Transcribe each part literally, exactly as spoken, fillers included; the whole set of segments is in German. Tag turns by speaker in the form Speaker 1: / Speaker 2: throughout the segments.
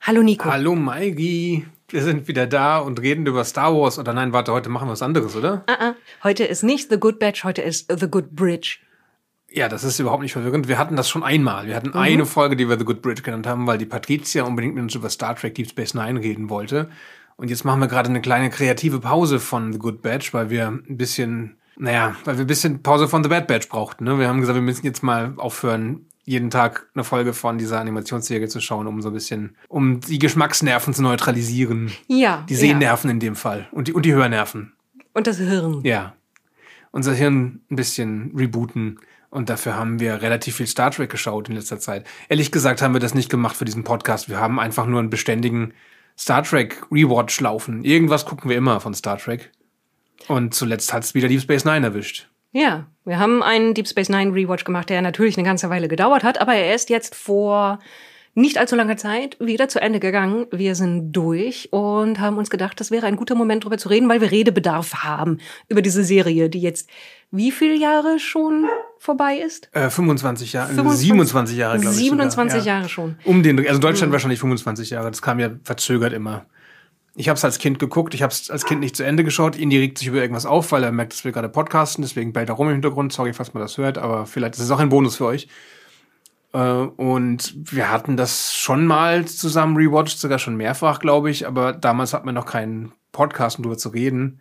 Speaker 1: Hallo Nico.
Speaker 2: Hallo Maigi. Wir sind wieder da und reden über Star Wars. Oder nein, warte, heute machen wir was anderes, oder?
Speaker 1: Uh-uh. Heute ist nicht The Good Batch, heute ist The Good Bridge.
Speaker 2: Ja, das ist überhaupt nicht verwirrend. Wir hatten das schon einmal. Wir hatten mhm. eine Folge, die wir The Good Bridge genannt haben, weil die Patricia unbedingt mit uns über Star Trek Deep Space Nine reden wollte. Und jetzt machen wir gerade eine kleine kreative Pause von The Good Batch, weil wir ein bisschen, naja, weil wir ein bisschen Pause von The Bad Batch brauchten. Ne? Wir haben gesagt, wir müssen jetzt mal aufhören, jeden Tag eine Folge von dieser Animationsserie zu schauen, um so ein bisschen, um die Geschmacksnerven zu neutralisieren.
Speaker 1: Ja.
Speaker 2: Die Sehnerven ja. in dem Fall. Und die, und die Hörnerven.
Speaker 1: Und das Hirn.
Speaker 2: Ja. Unser Hirn ein bisschen rebooten. Und dafür haben wir relativ viel Star Trek geschaut in letzter Zeit. Ehrlich gesagt haben wir das nicht gemacht für diesen Podcast. Wir haben einfach nur einen beständigen Star Trek Rewatch laufen. Irgendwas gucken wir immer von Star Trek. Und zuletzt hat es wieder Deep Space Nine erwischt.
Speaker 1: Ja, wir haben einen Deep Space Nine Rewatch gemacht, der natürlich eine ganze Weile gedauert hat, aber er ist jetzt vor nicht allzu langer Zeit wieder zu Ende gegangen. Wir sind durch und haben uns gedacht, das wäre ein guter Moment, darüber zu reden, weil wir Redebedarf haben über diese Serie, die jetzt wie viele Jahre schon vorbei ist?
Speaker 2: Äh, fünfundzwanzig Jahre, fünfundzwanzig, siebenundzwanzig Jahre, glaube ich.
Speaker 1: siebenundzwanzig
Speaker 2: sogar.
Speaker 1: Jahre schon.
Speaker 2: Um den, also in Deutschland mhm. wahrscheinlich fünfundzwanzig Jahre. Das kam ja verzögert immer. Ich habe es als Kind geguckt, ich habe es als Kind nicht zu Ende geschaut. Indi regt sich über irgendwas auf, weil er merkt, dass wir gerade podcasten. Deswegen bellt er rum im Hintergrund. Sorry, falls man das hört, aber vielleicht ist es auch ein Bonus für euch. Äh, und wir hatten das schon mal zusammen rewatcht, sogar schon mehrfach, glaube ich. Aber damals hatten wir noch keinen Podcast, um darüber zu reden.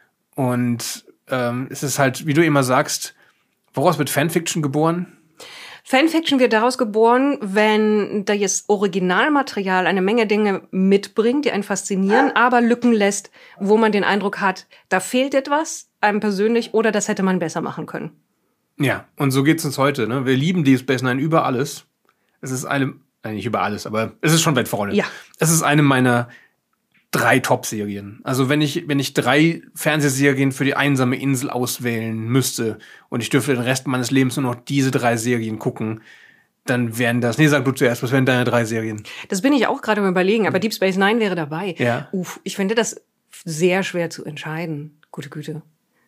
Speaker 2: Und ähm, es ist halt, wie du immer sagst, woraus wird Fanfiction geboren?
Speaker 1: Fanfiction wird daraus geboren, wenn das Originalmaterial eine Menge Dinge mitbringt, die einen faszinieren, aber Lücken lässt, wo man den Eindruck hat, da fehlt etwas, einem persönlich, oder das hätte man besser machen können.
Speaker 2: Ja, und so geht's uns heute. Ne? Wir lieben Deep Space Nine über alles. Es ist eine, nein, nicht über alles, aber es ist schon weit vorne.
Speaker 1: Ja.
Speaker 2: Es ist eine meiner drei Top-Serien. Also wenn ich, wenn ich drei Fernsehserien für die einsame Insel auswählen müsste und ich dürfte den Rest meines Lebens nur noch diese drei Serien gucken, dann wären das, nee, sag du zuerst, was wären deine drei Serien?
Speaker 1: Das bin ich auch gerade am Überlegen, aber Deep Space Nine wäre dabei.
Speaker 2: Ja.
Speaker 1: Uff, ich finde das sehr schwer zu entscheiden. Gute Güte.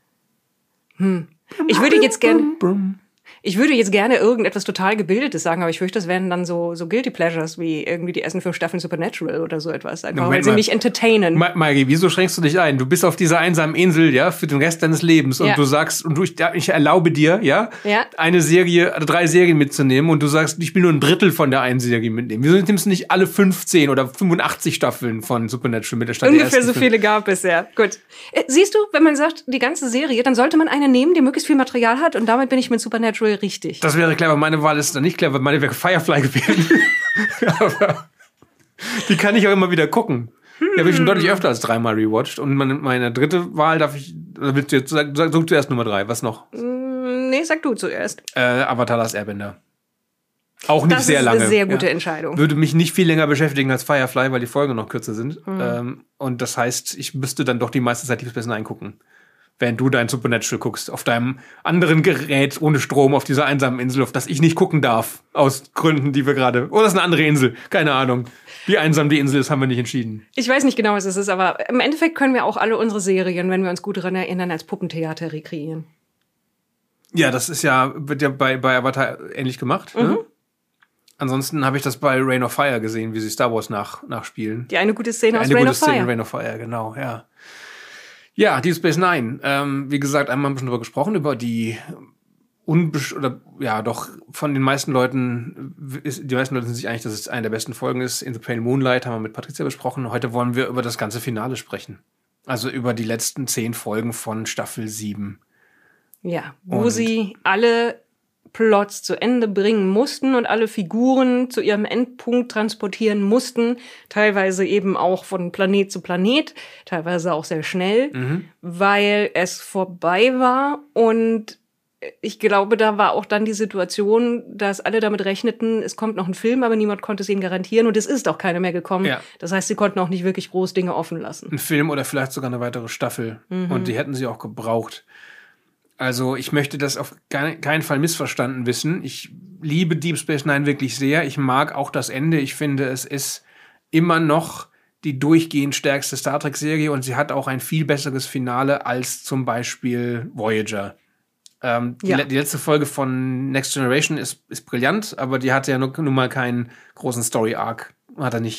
Speaker 1: Hm. Ich würde jetzt gerne... Ich würde jetzt gerne irgendetwas total Gebildetes sagen, aber ich fürchte, das wären dann so, so Guilty Pleasures, wie irgendwie die ersten fünf Staffeln Supernatural oder so etwas. Einfach,
Speaker 2: Moment
Speaker 1: weil sie
Speaker 2: mal.
Speaker 1: mich entertainen.
Speaker 2: Ma- Maggie, wieso schränkst du dich ein? Du bist auf dieser einsamen Insel, ja, für den Rest deines Lebens. Und
Speaker 1: Ja.
Speaker 2: du sagst, und du, ich, ich erlaube dir, ja,
Speaker 1: Ja.
Speaker 2: eine Serie, drei Serien mitzunehmen. Und du sagst, ich will nur ein Drittel von der einen Serie mitnehmen. Wieso nimmst du nicht alle fünfzehn oder fünfundachtzig Staffeln von Supernatural mit der Stadt?
Speaker 1: Ungefähr so viele gab es, ja. Gut. Äh, Siehst du, wenn man sagt, die ganze Serie, dann sollte man eine nehmen, die möglichst viel Material hat. Und damit bin ich mit Supernatural richtig.
Speaker 2: Das wäre clever. Meine Wahl ist dann nicht clever. Meine wäre Firefly gewesen. Aber die kann ich auch immer wieder gucken. Die habe ich schon deutlich öfter als dreimal rewatcht. Und meine, meine dritte Wahl darf ich, oder willst du jetzt, sag, sag, sag zuerst Nummer drei. Was noch?
Speaker 1: Mm, Nee, sag du zuerst.
Speaker 2: Äh, Avatar Last Airbender. Auch nicht
Speaker 1: Das
Speaker 2: sehr
Speaker 1: ist
Speaker 2: lange.
Speaker 1: eine sehr gute
Speaker 2: ja.
Speaker 1: Entscheidung.
Speaker 2: Würde mich nicht viel länger beschäftigen als Firefly, weil die Folgen noch kürzer sind.
Speaker 1: Mhm.
Speaker 2: Ähm, und das heißt, ich müsste dann doch die meiste Zeit Deep Space Nine gucken. Während du dein Supernatural guckst, auf deinem anderen Gerät ohne Strom auf dieser einsamen Insel, auf das ich nicht gucken darf. Aus Gründen, die wir gerade... Oder ist eine andere Insel. Keine Ahnung. Wie einsam die Insel ist, haben wir nicht entschieden.
Speaker 1: Ich weiß nicht genau, was es ist, aber im Endeffekt können wir auch alle unsere Serien, wenn wir uns gut daran erinnern, als Puppentheater rekreieren.
Speaker 2: Ja, das ist ja, wird ja bei, bei Avatar ähnlich gemacht.
Speaker 1: Mhm.
Speaker 2: Ne? Ansonsten habe ich das bei Reign of Fire gesehen, wie sie Star Wars nach, nachspielen.
Speaker 1: Die eine gute Szene aus
Speaker 2: Eine
Speaker 1: Reign
Speaker 2: gute
Speaker 1: of
Speaker 2: Szene
Speaker 1: Fire.
Speaker 2: in Reign of Fire, genau, ja. Ja, Deep Space Nine. Ähm, wie gesagt, einmal haben wir schon drüber gesprochen, über die unbesch oder ja, doch von den meisten Leuten, ist, die meisten Leute sind sich einig, dass es eine der besten Folgen ist. In the Pale Moonlight haben wir mit Patricia besprochen. Heute wollen wir über das ganze Finale sprechen. Also über die letzten zehn Folgen von Staffel sieben.
Speaker 1: Ja, wo
Speaker 2: Und-
Speaker 1: sie alle Plots zu Ende bringen mussten und alle Figuren zu ihrem Endpunkt transportieren mussten, teilweise eben auch von Planet zu Planet, teilweise auch sehr schnell,
Speaker 2: Mhm.
Speaker 1: weil es vorbei war. Und ich glaube, da war auch dann die Situation, dass alle damit rechneten, es kommt noch ein Film, aber niemand konnte es ihnen garantieren und es ist auch keiner mehr gekommen.
Speaker 2: Ja.
Speaker 1: Das heißt, sie konnten auch nicht wirklich groß Dinge offen lassen.
Speaker 2: Ein Film oder vielleicht sogar eine weitere Staffel.
Speaker 1: Mhm.
Speaker 2: Und die hätten sie auch gebraucht. Also ich möchte das auf kein- keinen Fall missverstanden wissen. Ich liebe Deep Space Nine wirklich sehr. Ich mag auch das Ende. Ich finde, es ist immer noch die durchgehend stärkste Star Trek-Serie und sie hat auch ein viel besseres Finale als zum Beispiel Voyager. Ähm, die,
Speaker 1: Ja.
Speaker 2: le- die letzte Folge von Next Generation ist, ist brillant, aber die hatte ja nun, nun mal keinen großen Story-Arc. Hat er nicht.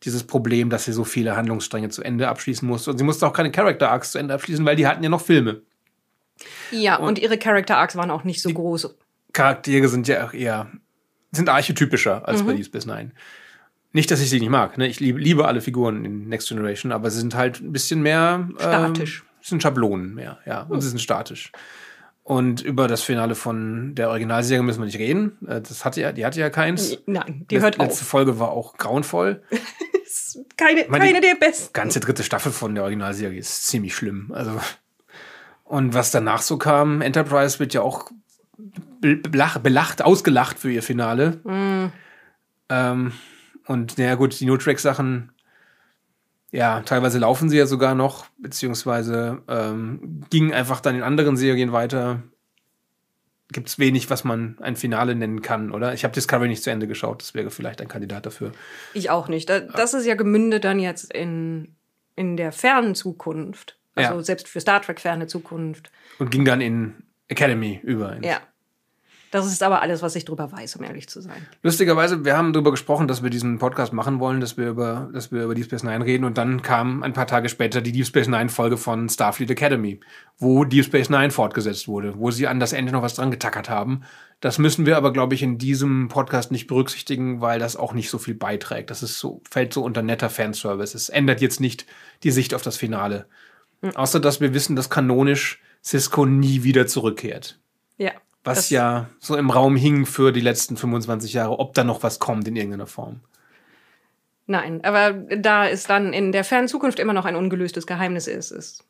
Speaker 2: dieses Problem, dass sie so viele Handlungsstränge zu Ende abschließen musste. Und sie musste auch keine Character Arcs zu Ende abschließen, weil die hatten ja noch Filme.
Speaker 1: Ja, und, und ihre Character Arcs waren auch nicht so groß.
Speaker 2: Charaktere sind ja auch eher, sind archetypischer als mhm. bei Deep Space Nine. Nicht, dass ich sie nicht mag, ne? Ich liebe, liebe alle Figuren in Next Generation, aber sie sind halt ein bisschen mehr
Speaker 1: statisch.
Speaker 2: Ähm, sind Schablonen mehr, ja. Und mhm. sie sind statisch. Und über das Finale von der Originalserie müssen wir nicht reden. Das hatte ja, die hatte ja keins.
Speaker 1: Nein, die hört auf.
Speaker 2: Die letzte Folge war auch grauenvoll.
Speaker 1: keine
Speaker 2: meine,
Speaker 1: keine der besten.
Speaker 2: Die ganze dritte Staffel von der Originalserie ist ziemlich schlimm. Also, und was danach so kam, Enterprise wird ja auch belach, belacht, ausgelacht für ihr Finale. Mhm. Ähm, und naja gut, die No-Track-Sachen, ja, teilweise laufen sie ja sogar noch, beziehungsweise ähm, gingen einfach dann in anderen Serien weiter. Gibt's wenig, was man ein Finale nennen kann, oder? Ich habe Discovery nicht zu Ende geschaut, das wäre vielleicht ein Kandidat dafür.
Speaker 1: Ich auch nicht. Das ist ja gemündet dann jetzt in, in der fernen Zukunft. Also ja. Selbst für Star Trek ferne Zukunft.
Speaker 2: Und ging dann in Academy über.
Speaker 1: Ja. Das ist aber alles, was ich drüber weiß, um ehrlich zu sein.
Speaker 2: Lustigerweise, wir haben darüber gesprochen, dass wir diesen Podcast machen wollen, dass wir über, dass wir über Deep Space Nine reden. Und dann kam ein paar Tage später die Deep Space Nine Folge von Starfleet Academy, wo Deep Space Nine fortgesetzt wurde, wo sie an das Ende noch was dran getackert haben. Das müssen wir aber, glaube ich, in diesem Podcast nicht berücksichtigen, weil das auch nicht so viel beiträgt. Das ist so, fällt so unter netter Fanservice. Es ändert jetzt nicht die Sicht auf das Finale. Mhm. Außer, dass wir wissen, dass kanonisch Sisko nie wieder zurückkehrt.
Speaker 1: Ja.
Speaker 2: Was ja so im Raum hing für die letzten fünfundzwanzig Jahre, ob da noch was kommt in irgendeiner Form.
Speaker 1: Nein, aber da es dann in der fernen Zukunft immer noch ein ungelöstes Geheimnis ist, ist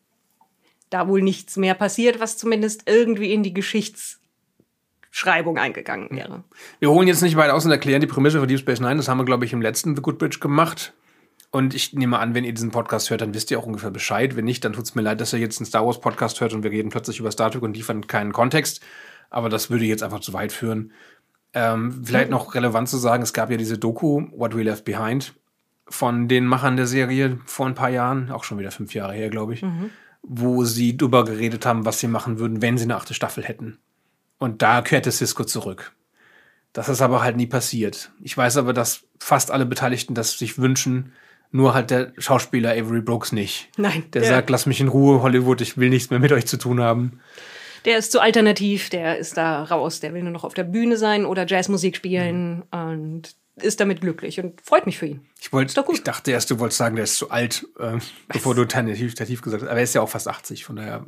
Speaker 1: da wohl nichts mehr passiert, was zumindest irgendwie in die Geschichtsschreibung eingegangen wäre.
Speaker 2: Wir holen jetzt nicht weit aus und erklären die Prämisse für Deep Space Nine. Das haben wir, glaube ich, im letzten The Good Bridge gemacht. Und ich nehme an, wenn ihr diesen Podcast hört, dann wisst ihr auch ungefähr Bescheid. Wenn nicht, dann tut es mir leid, dass ihr jetzt einen Star Wars Podcast hört und wir reden plötzlich über Star Trek und liefern keinen Kontext. Aber das würde jetzt einfach zu weit führen. Ähm, vielleicht noch relevant zu sagen, es gab ja diese Doku, What We Left Behind, von den Machern der Serie vor ein paar Jahren, auch schon wieder fünf Jahre her, glaube ich, mhm. wo sie drüber geredet haben, was sie machen würden, wenn sie eine achte Staffel hätten. Und da kehrte Sisko zurück. Das ist aber halt nie passiert. Ich weiß aber, dass fast alle Beteiligten das sich wünschen, nur halt der Schauspieler Avery Brooks nicht.
Speaker 1: Nein.
Speaker 2: Der, der sagt, lass mich in Ruhe, Hollywood, ich will nichts mehr mit euch zu tun haben.
Speaker 1: Der ist zu alternativ, der ist da raus. Der will nur noch auf der Bühne sein oder Jazzmusik spielen mhm. und ist damit glücklich und freut mich für ihn.
Speaker 2: Ich, wollt, ich dachte erst, du wolltest sagen, der ist zu alt, äh, bevor du tentativ, tentativ gesagt hast. Aber er ist ja auch fast achtzig, von daher,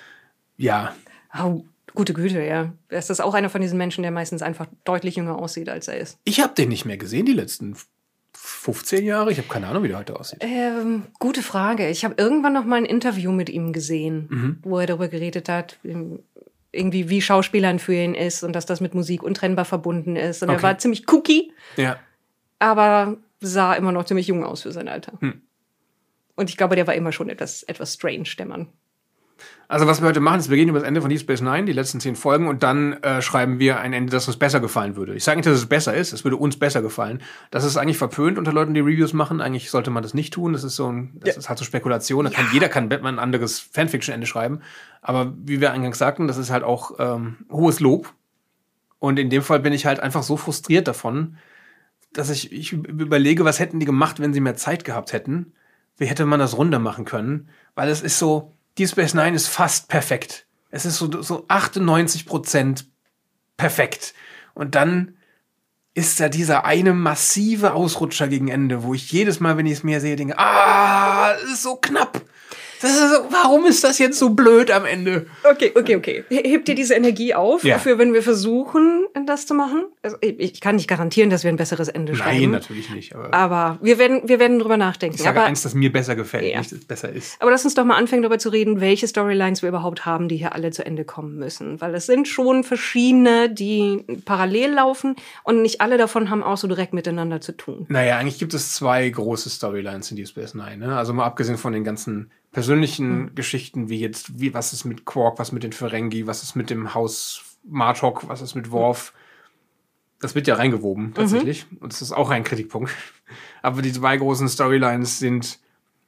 Speaker 2: ja.
Speaker 1: Oh, gute Güte, ja. Er ist das auch einer von diesen Menschen, der meistens einfach deutlich jünger aussieht, als er ist.
Speaker 2: Ich habe den nicht mehr gesehen, die letzten fünfzehn Jahre? Ich habe keine Ahnung, wie der heute aussieht.
Speaker 1: Ähm, gute Frage. Ich habe irgendwann noch mal ein Interview mit ihm gesehen, mhm. wo er darüber geredet hat, irgendwie wie Schauspielern für ihn ist und dass das mit Musik untrennbar verbunden ist. Und okay. Er war ziemlich kooky,
Speaker 2: ja.
Speaker 1: aber sah immer noch ziemlich jung aus für sein Alter.
Speaker 2: Hm.
Speaker 1: Und ich glaube, der war immer schon etwas, etwas strange, der Mann.
Speaker 2: Also was wir heute machen, ist, wir gehen über das Ende von Deep Space Nine, die letzten zehn Folgen, und dann äh, schreiben wir ein Ende, das uns besser gefallen würde. Ich sage nicht, dass es besser ist, es würde uns besser gefallen. Das ist eigentlich verpönt unter Leuten, die Reviews machen. Eigentlich sollte man das nicht tun. Das ist so ein, das ja. ist halt so Spekulation. Da ja. kann, jeder kann Batman ein anderes Fanfiction-Ende schreiben. Aber wie wir eingangs sagten, das ist halt auch ähm, hohes Lob. Und in dem Fall bin ich halt einfach so frustriert davon, dass ich, ich überlege, was hätten die gemacht, wenn sie mehr Zeit gehabt hätten? Wie hätte man das runder machen können? Weil es ist so, Deep Space Nine ist fast perfekt. Es ist so, so achtundneunzig Prozent perfekt. Und dann ist da dieser eine massive Ausrutscher gegen Ende, wo ich jedes Mal, wenn ich es mir sehe, denke, ah, es ist so knapp. Das ist so, warum ist das jetzt so blöd am Ende?
Speaker 1: Okay, okay, okay. Hebt dir diese Energie auf, ja. für wenn wir versuchen, das zu machen? Also ich kann nicht garantieren, dass wir ein besseres Ende schreiben.
Speaker 2: Nein, natürlich nicht. Aber,
Speaker 1: aber wir werden, wir werden drüber nachdenken.
Speaker 2: Ich sage
Speaker 1: aber,
Speaker 2: eins, das mir besser gefällt, ja. nicht, dass es besser ist.
Speaker 1: Aber lass uns doch mal anfangen, darüber zu reden, welche Storylines wir überhaupt haben, die hier alle zu Ende kommen müssen. Weil es sind schon verschiedene, die parallel laufen und nicht alle davon haben auch so direkt miteinander zu tun.
Speaker 2: Naja, eigentlich gibt es zwei große Storylines in Deep Space Nine. Ne? Also mal abgesehen von den ganzen persönlichen mhm. Geschichten, wie jetzt, wie, was ist mit Quark, was mit den Ferengi, was ist mit dem Haus Martok, was ist mit Worf. Das wird ja reingewoben, tatsächlich. Mhm. Und das ist auch ein Kritikpunkt. Aber die zwei großen Storylines sind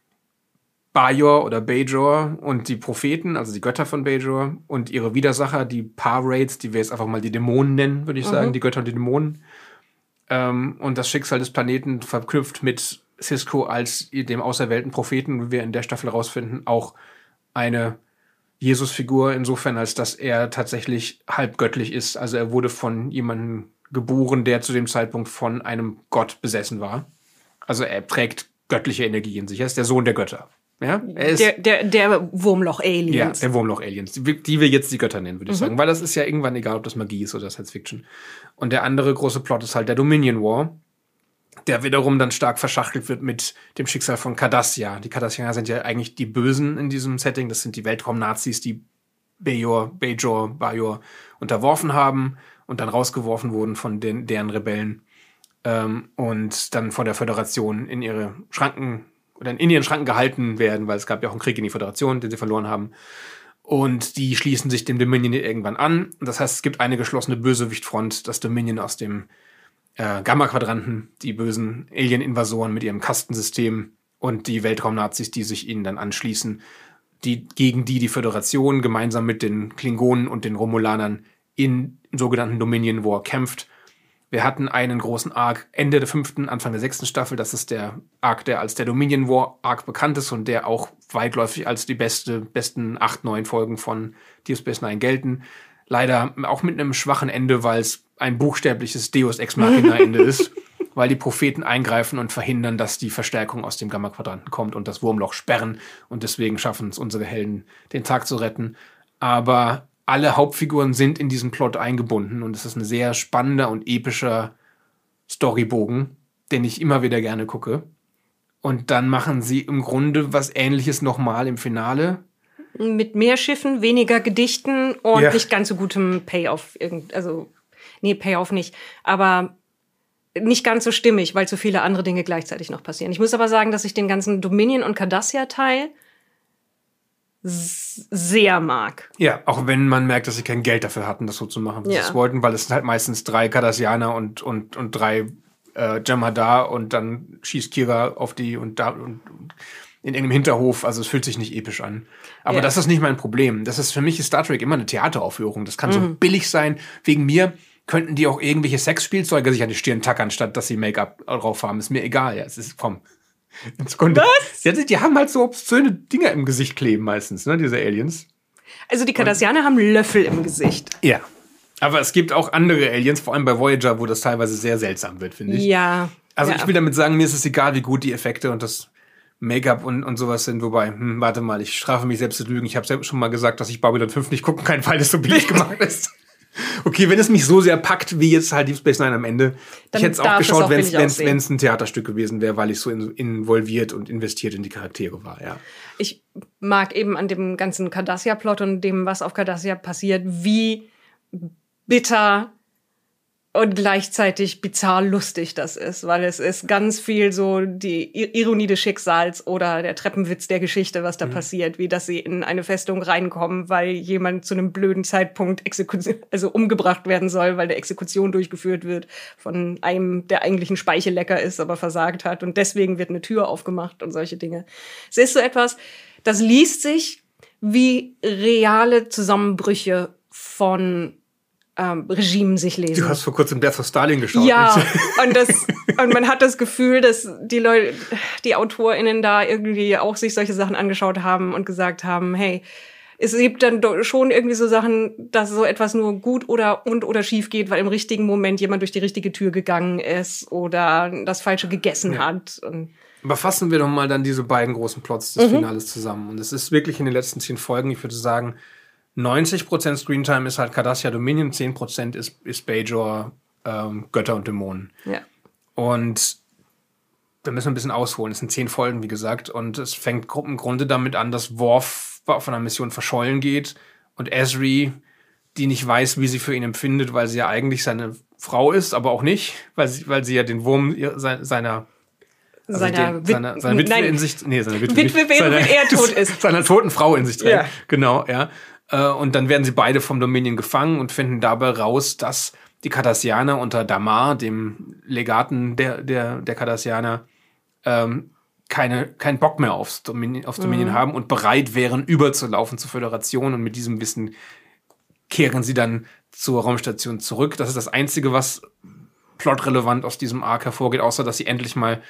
Speaker 2: Bajor oder Bajor und die Propheten, also die Götter von Bajor, und ihre Widersacher, die Par-Raids, die wir jetzt einfach mal die Dämonen nennen, würde ich mhm. sagen, die Götter und die Dämonen. ähm, und das Schicksal des Planeten verknüpft mit Sisko als dem auserwählten Propheten, wie wir in der Staffel rausfinden, auch eine Jesus-Figur insofern, als dass er tatsächlich halb göttlich ist. Also er wurde von jemandem geboren, der zu dem Zeitpunkt von einem Gott besessen war. Also er trägt göttliche Energie in sich. Er ist der Sohn der Götter. Ja? Er ist
Speaker 1: der, der, der Wurmloch-Aliens.
Speaker 2: Ja, der Wurmloch-Aliens, die, die wir jetzt die Götter nennen, würde ich mhm. sagen. Weil das ist ja irgendwann egal, ob das Magie ist oder Science-Fiction. Und der andere große Plot ist halt der Dominion War, der wiederum dann stark verschachtelt wird mit dem Schicksal von Cardassia. Die Cardassianer sind ja eigentlich die Bösen in diesem Setting. Das sind die Weltraum-Nazis, die Bajor, Bajor, Bajor unterworfen haben und dann rausgeworfen wurden von den, deren Rebellen. Ähm, und dann von der Föderation in ihre Schranken oder in ihren Schranken gehalten werden, weil es gab ja auch einen Krieg in die Föderation, den sie verloren haben. Und die schließen sich dem Dominion irgendwann an. Das heißt, es gibt eine geschlossene Bösewichtfront, das Dominion aus dem äh, Gamma-Quadranten, die bösen Alien-Invasoren mit ihrem Kastensystem und die Weltraum-Nazis, die sich ihnen dann anschließen, die gegen die die Föderation gemeinsam mit den Klingonen und den Romulanern in im sogenannten Dominion War kämpft. Wir hatten einen großen Arc Ende der fünften, Anfang der sechsten Staffel. Das ist der Arc, der als der Dominion War Arc bekannt ist und der auch weitläufig als die beste, besten acht, neun Folgen von Deep Space Nine gelten. Leider auch mit einem schwachen Ende, weil es ein buchstäbliches Deus Ex Machina Ende ist, weil die Propheten eingreifen und verhindern, dass die Verstärkung aus dem Gamma-Quadranten kommt und das Wurmloch sperren. Und deswegen schaffen es unsere Helden, den Tag zu retten. Aber alle Hauptfiguren sind in diesen Plot eingebunden und es ist ein sehr spannender und epischer Storybogen, den ich immer wieder gerne gucke. Und dann machen sie im Grunde was Ähnliches nochmal im Finale.
Speaker 1: Mit mehr Schiffen, weniger Gedichten und
Speaker 2: Ja.
Speaker 1: nicht ganz so gutem Payoff. Irgend- Also, nee, Payoff nicht. Aber nicht ganz so stimmig, weil zu viele andere Dinge gleichzeitig noch passieren. Ich muss aber sagen, dass ich den ganzen Dominion- und Cardassia-Teil s- sehr mag.
Speaker 2: Ja, auch wenn man merkt, dass sie kein Geld dafür hatten, das so zu machen, wie sie
Speaker 1: Ja.
Speaker 2: es wollten, weil es sind halt meistens drei Cardassianer und, und, und drei äh, Jem'Hadar und dann schießt Kira auf die und da und, und in irgendeinem Hinterhof, also es fühlt sich nicht episch an. Aber
Speaker 1: Ja.
Speaker 2: das ist nicht mein Problem. Das ist für mich ist Star Trek immer eine Theateraufführung. Das kann so billig sein. Wegen mir könnten die auch irgendwelche Sexspielzeuge sich an die Stirn tackern, statt dass sie Make-up drauf haben. Ist mir egal. Ja, es ist, komm. Was? Ja, die, die haben halt so obszöne Dinger im Gesicht kleben meistens, ne, diese Aliens.
Speaker 1: Also die Cardassianer haben Löffel im Gesicht.
Speaker 2: Ja. Aber es gibt auch andere Aliens, vor allem bei Voyager, wo das teilweise sehr seltsam wird, finde ich.
Speaker 1: Ja.
Speaker 2: Also
Speaker 1: ja.
Speaker 2: ich will damit sagen, mir ist es egal, wie gut die Effekte und das Make-up und, und sowas sind. Wobei, hm, warte mal, ich strafe mich selbst zu lügen. Ich habe selbst schon mal gesagt, dass ich Babylon fünf nicht gucken kann, weil es so billig gemacht ist. Okay, wenn es mich so sehr packt, wie jetzt halt Deep Space Nine am Ende,
Speaker 1: Dann
Speaker 2: ich hätte es auch
Speaker 1: darf es
Speaker 2: geschaut,
Speaker 1: auch
Speaker 2: wenn es
Speaker 1: billig aussehen.
Speaker 2: wenn es ein Theaterstück gewesen wäre, weil ich so in, involviert und investiert in die Charaktere war, ja.
Speaker 1: Ich mag eben an dem ganzen Cardassia-Plot und dem, was auf Cardassia passiert, wie bitter und gleichzeitig bizarr lustig das ist, weil es ist ganz viel so die I- Ironie des Schicksals oder der Treppenwitz der Geschichte, was da
Speaker 2: Mhm.
Speaker 1: passiert, wie dass sie in eine Festung reinkommen, weil jemand zu einem blöden Zeitpunkt Exekution, also umgebracht werden soll, weil der Exekution durchgeführt wird von einem, der eigentlich ein Speichellecker ist, aber versagt hat und deswegen wird eine Tür aufgemacht und solche Dinge. Es ist so etwas, das liest sich wie reale Zusammenbrüche von ähm, Regimen sich lesen.
Speaker 2: Du hast vor kurzem Death of Stalin geschaut.
Speaker 1: Ja, und das und man hat das Gefühl, dass die Leute, die AutorInnen da irgendwie auch sich solche Sachen angeschaut haben und gesagt haben, hey, es gibt dann doch schon irgendwie so Sachen, dass so etwas nur gut oder und oder schief geht, weil im richtigen Moment jemand durch die richtige Tür gegangen ist oder das Falsche gegessen
Speaker 2: Ja.
Speaker 1: hat. Und
Speaker 2: Aber fassen wir doch mal dann diese beiden großen Plots des Finales zusammen. Und es ist wirklich in den letzten zehn Folgen, ich würde sagen, neunzig Prozent Screentime ist halt Cardassia Dominion, zehn Prozent ist, ist Bajor, ähm, Götter und Dämonen.
Speaker 1: ja.
Speaker 2: Und da müssen wir ein bisschen ausholen. Es sind zehn Folgen, wie gesagt. Und es fängt im Grunde damit an, dass Worf auf einer Mission verschollen geht und Ezri, die nicht weiß, wie sie für ihn empfindet, weil sie ja eigentlich seine Frau ist, aber auch nicht, weil sie, weil sie ja den Wurm ihr- se- seiner also
Speaker 1: Seiner
Speaker 2: den,
Speaker 1: Wit-
Speaker 2: seiner, seiner Witwe
Speaker 1: nein.
Speaker 2: in sich, nee, seiner Witwe,
Speaker 1: Witwe
Speaker 2: nicht,
Speaker 1: wäre,
Speaker 2: seiner,
Speaker 1: wenn er tot ist.
Speaker 2: seiner toten Frau in sich trägt.
Speaker 1: Ja.
Speaker 2: Genau, ja. Äh, Und dann werden sie beide vom Dominion gefangen und finden dabei raus, dass die Cardassianer unter Damar, dem Legaten der, der, der Cardassianer, ähm, keine, keinen Bock mehr aufs Dominion, aufs Dominion haben und bereit wären, überzulaufen zur Föderation. Und mit diesem Wissen kehren sie dann zur Raumstation zurück. Das ist das Einzige, was plotrelevant aus diesem Arc hervorgeht, außer dass sie endlich mal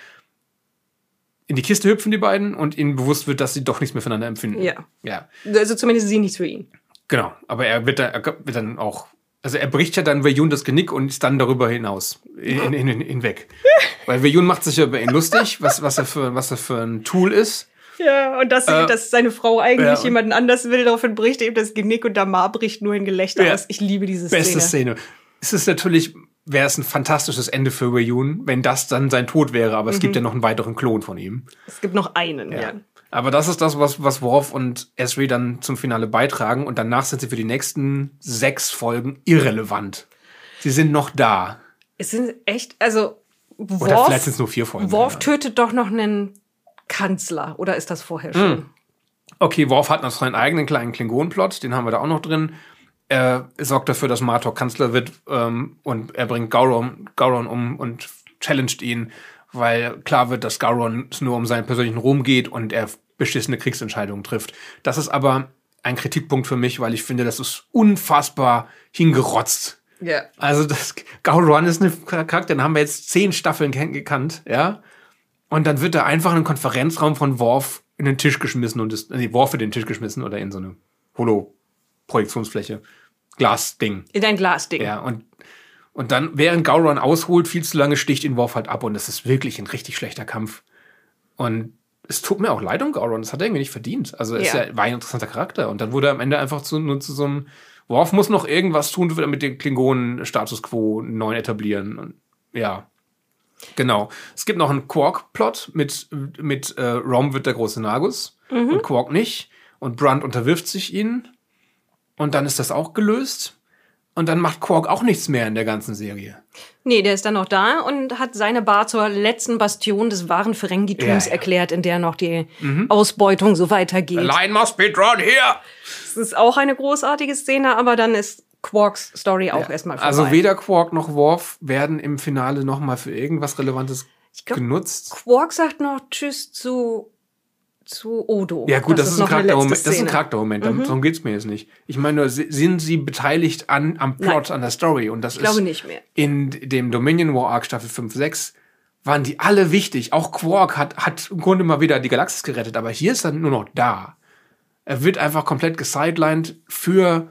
Speaker 2: in die Kiste hüpfen, die beiden, und ihnen bewusst wird, dass sie doch nichts mehr voneinander empfinden.
Speaker 1: Ja.
Speaker 2: Ja.
Speaker 1: Also zumindest sie nichts für ihn.
Speaker 2: Genau, aber er wird, da, er wird dann auch, also er bricht ja dann Wei-Yun das Genick und ist dann darüber hinaus, in, in, in, hinweg. Weil Wei-Yun macht sich ja über ihn lustig, was, was, er für, was er für ein Tool ist.
Speaker 1: Ja, und dass, sie, äh, dass seine Frau eigentlich
Speaker 2: ja,
Speaker 1: jemanden anders will, daraufhin bricht eben das Genick und Damar bricht nur in Gelächter
Speaker 2: ja,
Speaker 1: aus. Ich liebe diese Szene.
Speaker 2: Beste Szene. Es ist natürlich, wäre es ein fantastisches Ende für Wei-Yun, wenn das dann sein Tod wäre, aber mhm. es gibt ja noch einen weiteren Klon von ihm.
Speaker 1: Es gibt noch einen, ja.
Speaker 2: ja. Aber das ist das, was, was Worf und Ezri dann zum Finale beitragen, und danach sind sie für die nächsten sechs Folgen irrelevant. Sie sind noch da.
Speaker 1: Es sind echt, also Worf,
Speaker 2: oder vielleicht sind es nur vier Folgen.
Speaker 1: Worf
Speaker 2: ja.
Speaker 1: tötet doch noch einen Kanzler, oder ist das vorher schon?
Speaker 2: Hm. Okay, Worf hat noch seinen eigenen kleinen Klingonenplot, den haben wir da auch noch drin. Er sorgt dafür, dass Martok Kanzler wird, ähm, und er bringt Gowron, Gowron um und challenged ihn, weil klar wird, dass Gowron es nur um seinen persönlichen Ruhm geht und er beschissene Kriegsentscheidungen trifft. Das ist aber ein Kritikpunkt für mich, weil ich finde, das ist unfassbar hingerotzt.
Speaker 1: Ja. Yeah.
Speaker 2: Also das Gowron ist ein Charakter, den haben wir jetzt zehn Staffeln gekannt, ja. Und dann wird da einfach in einen Konferenzraum von Worf in den Tisch geschmissen und ist, nee, Worf in den Tisch geschmissen oder in so eine Holo-Projektionsfläche. Glasding.
Speaker 1: In ein Glasding.
Speaker 2: Ja, und, und dann, während Gowron ausholt, viel zu lange sticht ihn Worf halt ab, und es ist wirklich ein richtig schlechter Kampf. Und es tut mir auch leid um Gowron, das hat er irgendwie nicht verdient. Also er
Speaker 1: ja.
Speaker 2: ja, war ein interessanter Charakter, und dann wurde er am Ende einfach zu, nur zu so einem, Worf muss noch irgendwas tun, damit den Klingonen Status Quo neu etablieren. Und ja. Genau. Es gibt noch einen Quark-Plot mit, mit äh, Rom wird der große Nagus mhm. und Quark nicht. Und Brunt unterwirft sich ihnen. Und dann ist das auch gelöst. Und dann macht Quark auch nichts mehr in der ganzen Serie.
Speaker 1: Nee, der ist dann noch da und hat seine Bar zur letzten Bastion des wahren Ferengitums ja, ja. erklärt, in der noch die mhm. Ausbeutung so weitergeht.
Speaker 2: The line must be drawn here!
Speaker 1: Das ist auch eine großartige Szene, aber dann ist Quarks Story auch ja. erstmal vorbei.
Speaker 2: Also weder Quark noch Worf werden im Finale noch mal für irgendwas Relevantes ich glaub, genutzt.
Speaker 1: Quark sagt noch Tschüss zu, zu Odo.
Speaker 2: Ja gut, das, das, ist, ein Charaktermoment, das ist ein Charaktermoment, mhm. darum geht's mir jetzt nicht. Ich meine nur, sind sie beteiligt an, am Plot, Nein. an der Story? Und das
Speaker 1: ich
Speaker 2: ist
Speaker 1: glaube nicht mehr.
Speaker 2: In dem Dominion War Arc Staffel fünf, sechs waren die alle wichtig. Auch Quark hat, hat im Grunde mal wieder die Galaxis gerettet, aber hier ist er nur noch da. Er wird einfach komplett gesidelined für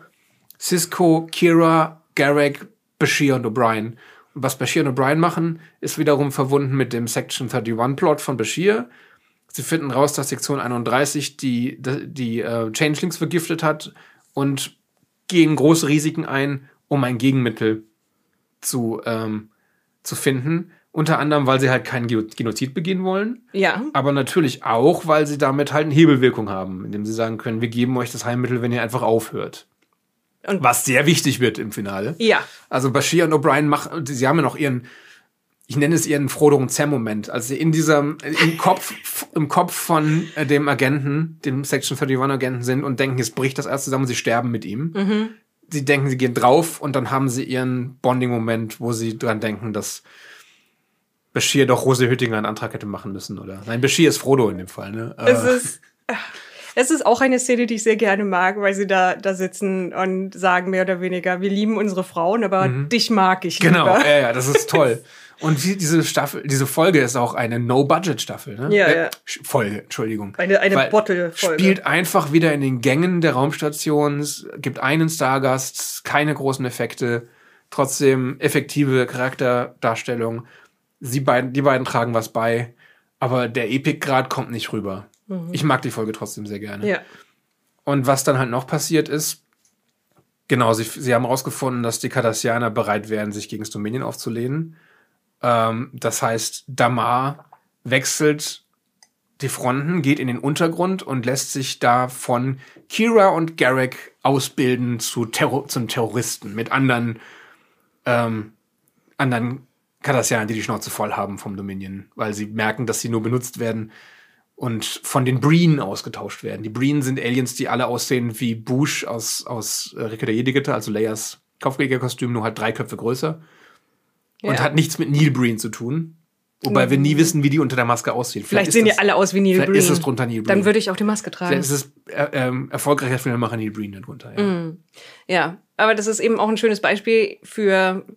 Speaker 2: Sisko, Kira, Garak, Bashir und O'Brien. Und was Bashir und O'Brien machen, ist wiederum verbunden mit dem Section einunddreißig Plot von Bashir. Sie finden raus, dass Sektion einunddreißig die, die, die äh, Changelings vergiftet hat und gehen große Risiken ein, um ein Gegenmittel zu, ähm, zu finden. Unter anderem, weil sie halt keinen Genozid begehen wollen.
Speaker 1: Ja.
Speaker 2: Aber natürlich auch, weil sie damit halt eine Hebelwirkung haben, indem sie sagen können, wir geben euch das Heilmittel, wenn ihr einfach aufhört. Und was sehr wichtig wird im Finale.
Speaker 1: Ja.
Speaker 2: Also Bashir und O'Brien machen, sie haben ja noch ihren, ich nenne es ihren Frodo und Sam-Moment, als sie in diesem, im Kopf, im Kopf von äh, dem Agenten, dem Section einunddreißig Agenten sind und denken, jetzt bricht das alles zusammen und sie sterben mit ihm.
Speaker 1: Mhm.
Speaker 2: Sie denken, sie gehen drauf, und dann haben sie ihren Bonding-Moment, wo sie dran denken, dass Bashir doch Rose Hüttinger einen Antrag hätte machen müssen, oder? Nein, Bashir ist Frodo in dem Fall, ne?
Speaker 1: Es ist, es ist auch eine Szene, die ich sehr gerne mag, weil sie da, da sitzen und sagen mehr oder weniger, wir lieben unsere Frauen, aber mhm. dich mag ich
Speaker 2: genau,
Speaker 1: lieber.
Speaker 2: Genau, ja, ja, das ist toll. Und wie diese Staffel, diese Folge ist auch eine No-Budget-Staffel, ne?
Speaker 1: Ja,
Speaker 2: äh,
Speaker 1: ja.
Speaker 2: Folge, Entschuldigung.
Speaker 1: Eine, eine Bottle-Folge.
Speaker 2: Spielt einfach wieder in den Gängen der Raumstation, gibt einen Stargast, keine großen Effekte, trotzdem effektive Charakterdarstellung. Sie beiden, die beiden tragen was bei, aber der Epic-Grad kommt nicht rüber. Mhm. Ich mag die Folge trotzdem sehr gerne.
Speaker 1: Ja.
Speaker 2: Und was dann halt noch passiert ist, genau, sie, sie haben herausgefunden, dass die Cardassianer bereit wären, sich gegen das Dominion aufzulehnen. Ähm, das heißt, Damar wechselt die Fronten, geht in den Untergrund und lässt sich da von Kira und Garak ausbilden zu Terror, zum Terroristen mit anderen, ähm, anderen Cardassianer, die die Schnauze voll haben vom Dominion, weil sie merken, dass sie nur benutzt werden und von den Breen ausgetauscht werden. Die Breen sind Aliens, die alle aussehen wie Boushh aus, aus äh, Rückkehr der Jedi-Ritter, also Leias Kopfgeldjägerkostüm, nur halt drei Köpfe größer. Ja. Und hat nichts mit Neil Breen zu tun. Wobei mhm. wir nie wissen, wie die unter der Maske aussehen.
Speaker 1: Vielleicht, vielleicht sehen die alle aus wie Neil
Speaker 2: vielleicht
Speaker 1: Breen.
Speaker 2: Vielleicht ist es drunter Neil Breen.
Speaker 1: Dann würde ich auch die Maske tragen.
Speaker 2: Vielleicht ist es äh, ähm, erfolgreicher Filmemacher Neil Breen darunter. Ja.
Speaker 1: Mhm. Ja, aber das ist eben auch ein schönes Beispiel für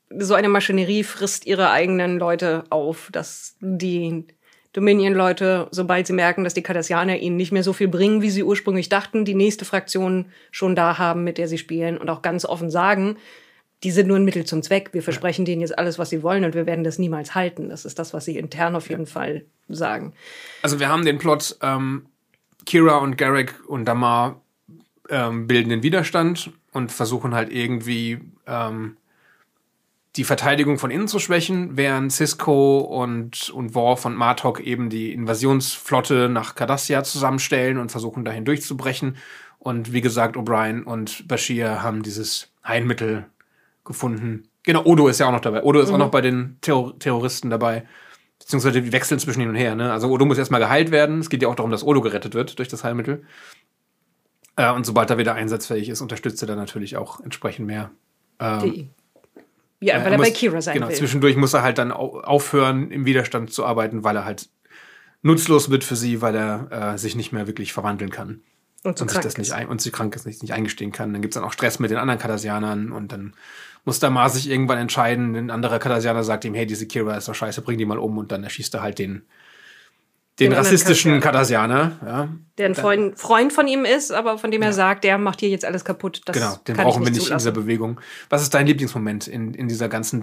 Speaker 1: so eine Maschinerie frisst ihre eigenen Leute auf, dass die Dominion-Leute, sobald sie merken, dass die Cardassianer ihnen nicht mehr so viel bringen, wie sie ursprünglich dachten, die nächste Fraktion schon da haben, mit der sie spielen und auch ganz offen sagen, die sind nur ein Mittel zum Zweck. Wir versprechen denen jetzt alles, was sie wollen und wir werden das niemals halten. Das ist das, was sie intern auf jeden ja. Fall sagen.
Speaker 2: Also wir haben den Plot, ähm, Kira und Garrick und Damar ähm, bilden den Widerstand und versuchen halt irgendwie ähm, die Verteidigung von innen zu schwächen, während Sisko und, und Worf und Martok eben die Invasionsflotte nach Cardassia zusammenstellen und versuchen dahin durchzubrechen. Und wie gesagt, O'Brien und Bashir haben dieses Heilmittel gefunden. Genau, Odo ist ja auch noch dabei. Odo ist mhm. auch noch bei den Terror- Terroristen dabei. Beziehungsweise die wechseln zwischen hin und her. Ne? Also Odo muss erstmal geheilt werden. Es geht ja auch darum, dass Odo gerettet wird durch das Heilmittel. Äh, und sobald er wieder einsatzfähig ist, unterstützt er dann natürlich auch entsprechend mehr. Ähm,
Speaker 1: die. Ja, weil er, er muss, bei Kira sein
Speaker 2: genau,
Speaker 1: will.
Speaker 2: Zwischendurch muss er halt dann aufhören, im Widerstand zu arbeiten, weil er halt nutzlos wird für sie, weil er äh, sich nicht mehr wirklich verwandeln kann.
Speaker 1: Und, so
Speaker 2: und sich das nicht ein, und sie krank ist, nicht, nicht eingestehen kann. Dann gibt es dann auch Stress mit den anderen Cardassianern und dann muss Damar sich irgendwann entscheiden. Ein anderer Cardassianer sagt ihm, hey, diese Kira ist doch scheiße, bring die mal um. Und dann erschießt er halt den, den, den rassistischen Cardassianer. Ja.
Speaker 1: Der ein Freund, Freund von ihm ist, aber von dem er ja. sagt, der macht hier jetzt alles kaputt. Das
Speaker 2: genau, den
Speaker 1: kann
Speaker 2: brauchen
Speaker 1: ich nicht
Speaker 2: wir nicht
Speaker 1: zulassen.
Speaker 2: in dieser Bewegung. Was ist dein Lieblingsmoment in, in dieser ganzen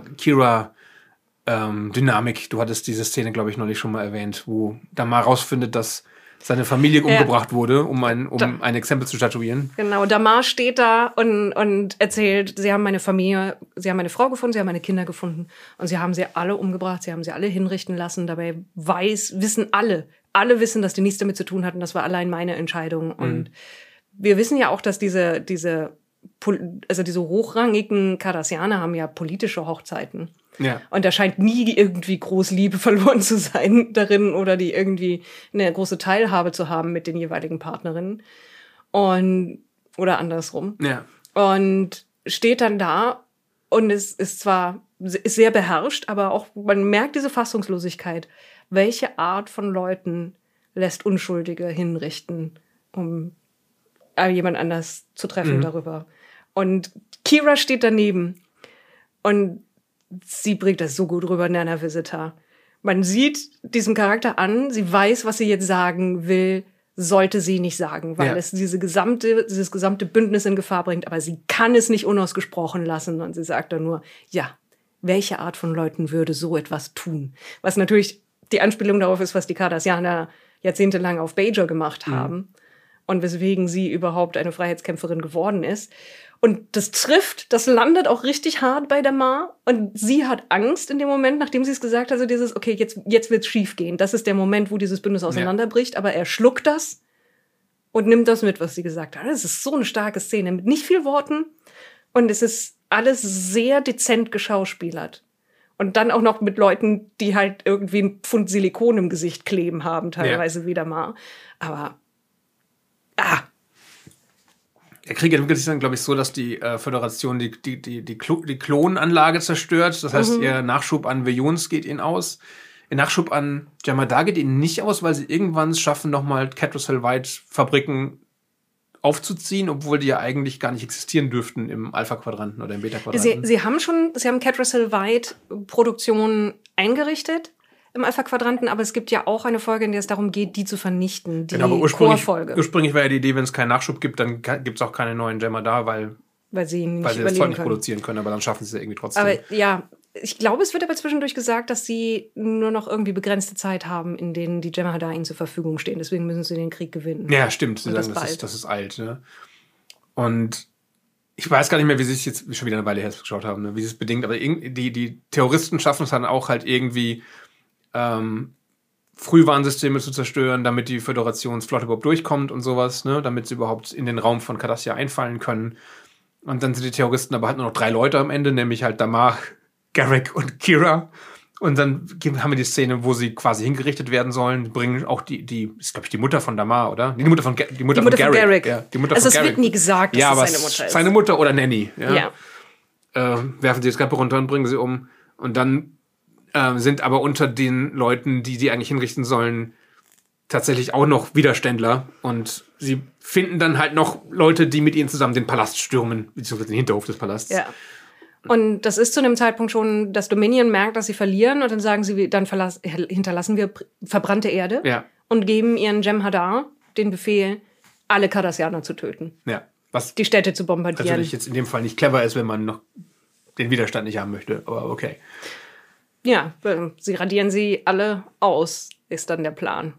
Speaker 2: Damar-Kira-Dynamik? Ähm, du hattest diese Szene, glaube ich, neulich schon mal erwähnt, wo Damar rausfindet, dass seine Familie ja. umgebracht wurde, um ein, um da, ein Exempel zu statuieren.
Speaker 1: Genau, Damar steht da und, und erzählt, sie haben meine Familie, sie haben meine Frau gefunden, sie haben meine Kinder gefunden und sie haben sie alle umgebracht, sie haben sie alle hinrichten lassen. Dabei weiß, wissen alle, alle wissen, dass die nichts damit zu tun hatten, das war allein meine Entscheidung. Mhm. Und wir wissen ja auch, dass diese, diese, also diese hochrangigen Cardassianer haben ja politische Hochzeiten.
Speaker 2: Ja.
Speaker 1: Und da scheint nie irgendwie groß Liebe verloren zu sein darin oder die irgendwie eine große Teilhabe zu haben mit den jeweiligen Partnerinnen. Und, oder andersrum.
Speaker 2: Ja.
Speaker 1: Und steht dann da und es ist zwar ist sehr beherrscht, aber auch man merkt diese Fassungslosigkeit. Welche Art von Leuten lässt Unschuldige hinrichten, um jemand anders zu treffen mhm. darüber? Und Kira steht daneben und sie bringt das so gut rüber, Nana Visitor. Man sieht diesem Charakter an, sie weiß, was sie jetzt sagen will, sollte sie nicht sagen, weil ja. es diese gesamte, dieses gesamte Bündnis in Gefahr bringt, aber sie kann es nicht unausgesprochen lassen und sie sagt dann nur, ja, welche Art von Leuten würde so etwas tun? Was natürlich die Anspielung darauf ist, was die Cardassianer jahrzehntelang auf Bajor gemacht haben mhm. und weswegen sie überhaupt eine Freiheitskämpferin geworden ist. Und das trifft, das landet auch richtig hart bei Damar. Und sie hat Angst in dem Moment, nachdem sie es gesagt hat, also dieses, okay, jetzt, jetzt wird's schief gehen. Das ist der Moment, wo dieses Bündnis auseinanderbricht. Ja. Aber er schluckt das und nimmt das mit, was sie gesagt hat. Das ist so eine starke Szene mit nicht viel Worten. Und es ist alles sehr dezent geschauspielert. Und dann auch noch mit Leuten, die halt irgendwie ein Pfund Silikon im Gesicht kleben haben, teilweise ja. wieder mal. Aber, ah,
Speaker 2: Der Krieg entwickelt sich dann, glaube ich, so, dass die äh, Föderation die, die, die, die, Klo- die Klonanlage zerstört. Das heißt, mhm. ihr Nachschub an Veyons geht ihnen aus. Ihr Nachschub an Jem'Hadar geht ihnen nicht aus, weil sie irgendwann es schaffen, nochmal Catracel-White-Fabriken aufzuziehen, obwohl die ja eigentlich gar nicht existieren dürften im Alpha-Quadranten oder im Beta-Quadranten.
Speaker 1: Sie, sie haben schon, sie haben Catracel-White-Produktionen eingerichtet im Alpha-Quadranten, aber es gibt ja auch eine Folge, in der es darum geht, die zu vernichten, die
Speaker 2: genau, aber ursprünglich,
Speaker 1: Core-Folge.
Speaker 2: Ursprünglich war ja die Idee, wenn es keinen Nachschub gibt, dann gibt es auch keine neuen Jem'Hadar, weil,
Speaker 1: weil sie, nicht
Speaker 2: weil sie das Zeug nicht produzieren können, aber dann schaffen sie es irgendwie trotzdem.
Speaker 1: Aber ja, ich glaube, es wird aber zwischendurch gesagt, dass sie nur noch irgendwie begrenzte Zeit haben, in denen die Jem'Hadar ihnen zur Verfügung stehen. Deswegen müssen sie den Krieg gewinnen.
Speaker 2: Ja, stimmt. Sie
Speaker 1: Und
Speaker 2: sagen,
Speaker 1: das,
Speaker 2: das, ist, das ist alt. Ne? Und ich weiß gar nicht mehr, wie sie es jetzt schon wieder eine Weile her geschaut haben, ne? Wie sie es bedingt. Aber die, die Terroristen schaffen es dann auch halt irgendwie ähm, Frühwarnsysteme zu zerstören, damit die Föderationsflotte überhaupt durchkommt und sowas, ne? Damit sie überhaupt in den Raum von Cardassia einfallen können. Und dann sind die Terroristen aber halt nur noch drei Leute am Ende, nämlich halt Damar, Garrick und Kira. Und dann haben wir die Szene, wo sie quasi hingerichtet werden sollen, bringen auch die, die ist glaube ich die Mutter von Damar, oder? Die Mutter von, die Mutter
Speaker 1: die Mutter
Speaker 2: von Garrick.
Speaker 1: Von Garrick.
Speaker 2: Ja, die Mutter
Speaker 1: also
Speaker 2: von
Speaker 1: es
Speaker 2: Garrick.
Speaker 1: wird nie gesagt, dass
Speaker 2: ja,
Speaker 1: es
Speaker 2: aber
Speaker 1: seine Mutter ist.
Speaker 2: Seine Mutter oder Nanny. Ja.
Speaker 1: ja.
Speaker 2: Äh, werfen sie das Kappe runter und bringen sie um. Und dann äh, sind aber unter den Leuten, die die eigentlich hinrichten sollen, tatsächlich auch noch Widerständler. Und sie finden dann halt noch Leute, die mit ihnen zusammen den Palast stürmen, beziehungsweise den Hinterhof des Palasts.
Speaker 1: Ja. Und das ist zu einem Zeitpunkt schon, dass Dominion merkt, dass sie verlieren und dann sagen sie, dann verlass, hinterlassen wir verbrannte Erde
Speaker 2: Ja.
Speaker 1: und geben ihren Jem'Hadar den Befehl, alle Cardassianer zu töten.
Speaker 2: Ja. Was
Speaker 1: Die Städte zu bombardieren.
Speaker 2: natürlich jetzt in dem Fall nicht clever ist, wenn man noch den Widerstand nicht haben möchte, aber okay.
Speaker 1: Ja, sie radieren sie alle aus, ist dann der Plan.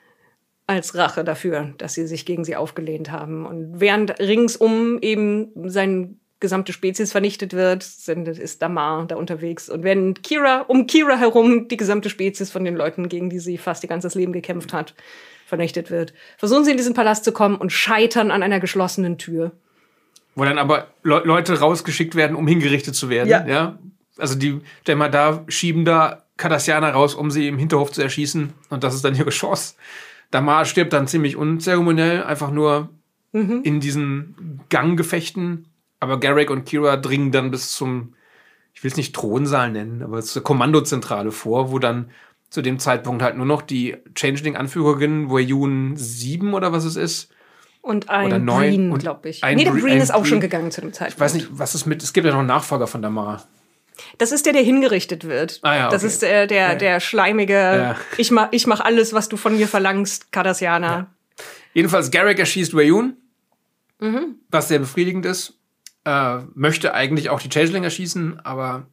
Speaker 1: Als Rache dafür, dass sie sich gegen sie aufgelehnt haben. Und während ringsum eben seine gesamte Spezies vernichtet wird, sind, ist Damar da unterwegs. Und wenn Kira, um Kira herum die gesamte Spezies von den Leuten, gegen die sie fast ihr ganzes Leben gekämpft hat, vernichtet wird, versuchen sie in diesen Palast zu kommen und scheitern an einer geschlossenen Tür.
Speaker 2: Wo dann aber Le- Leute rausgeschickt werden, um hingerichtet zu werden.
Speaker 1: Ja.
Speaker 2: Ja? Also die Jem'Hadar schieben da Cardassianer raus, um sie im Hinterhof zu erschießen. Und das ist dann ihre Chance. Damar stirbt dann ziemlich unzeremoniell, einfach nur mhm. in diesen Ganggefechten. Aber Garrick und Kira dringen dann bis zum, ich will es nicht Thronsaal nennen, aber zur Kommandozentrale vor, wo dann zu dem Zeitpunkt halt nur noch die Changeling-Anführerin, Weyoun sieben oder was es ist.
Speaker 1: Und ein Breen, glaube ich.
Speaker 2: Nee,
Speaker 1: der Breen ist auch schon gegangen zu dem Zeitpunkt.
Speaker 2: Ich weiß nicht, was ist mit, es gibt ja noch einen Nachfolger von Damar.
Speaker 1: Das ist der, der hingerichtet wird.
Speaker 2: Ah, ja, okay.
Speaker 1: Das ist der, der,
Speaker 2: ja.
Speaker 1: der schleimige, ja. ich, mach, ich mach alles, was du von mir verlangst, Cardassianer.
Speaker 2: Ja. Jedenfalls, Garrick erschießt Weyoun,
Speaker 1: mhm.
Speaker 2: was sehr befriedigend ist. Äh, möchte eigentlich auch die Changeling erschießen, aber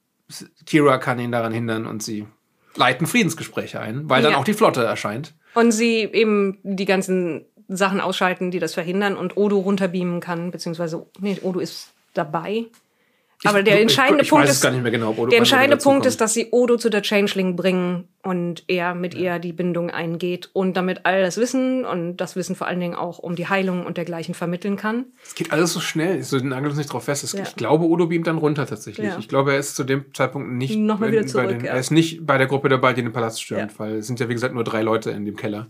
Speaker 2: Kira kann ihn daran hindern und sie leiten Friedensgespräche ein, weil dann ja. auch die Flotte erscheint.
Speaker 1: Und sie eben die ganzen Sachen ausschalten, die das verhindern und Odo runterbeamen kann, beziehungsweise, nee, Odo ist dabei. Aber
Speaker 2: ich,
Speaker 1: der entscheidende
Speaker 2: ich, ich
Speaker 1: Punkt
Speaker 2: weiß
Speaker 1: ist,
Speaker 2: es gar nicht mehr genau, ob Odo
Speaker 1: der entscheidende
Speaker 2: Odo
Speaker 1: Punkt
Speaker 2: kommt.
Speaker 1: ist, dass sie Odo zu der Changeling bringen und er mit
Speaker 2: ja.
Speaker 1: ihr die Bindung eingeht und damit all das Wissen und das Wissen vor allen Dingen auch um die Heilung und dergleichen vermitteln kann.
Speaker 2: Es geht alles so schnell, so den Nagel uns nicht drauf fest. Es,
Speaker 1: ja.
Speaker 2: Ich glaube, Odo beamt dann runter tatsächlich.
Speaker 1: Ja.
Speaker 2: Ich glaube, er ist zu dem Zeitpunkt nicht
Speaker 1: Noch mal wieder
Speaker 2: bei
Speaker 1: zurück,
Speaker 2: den,
Speaker 1: ja.
Speaker 2: er ist nicht bei der Gruppe dabei, die den Palast stürmt,
Speaker 1: Ja.
Speaker 2: weil es sind ja wie gesagt nur drei Leute in dem Keller.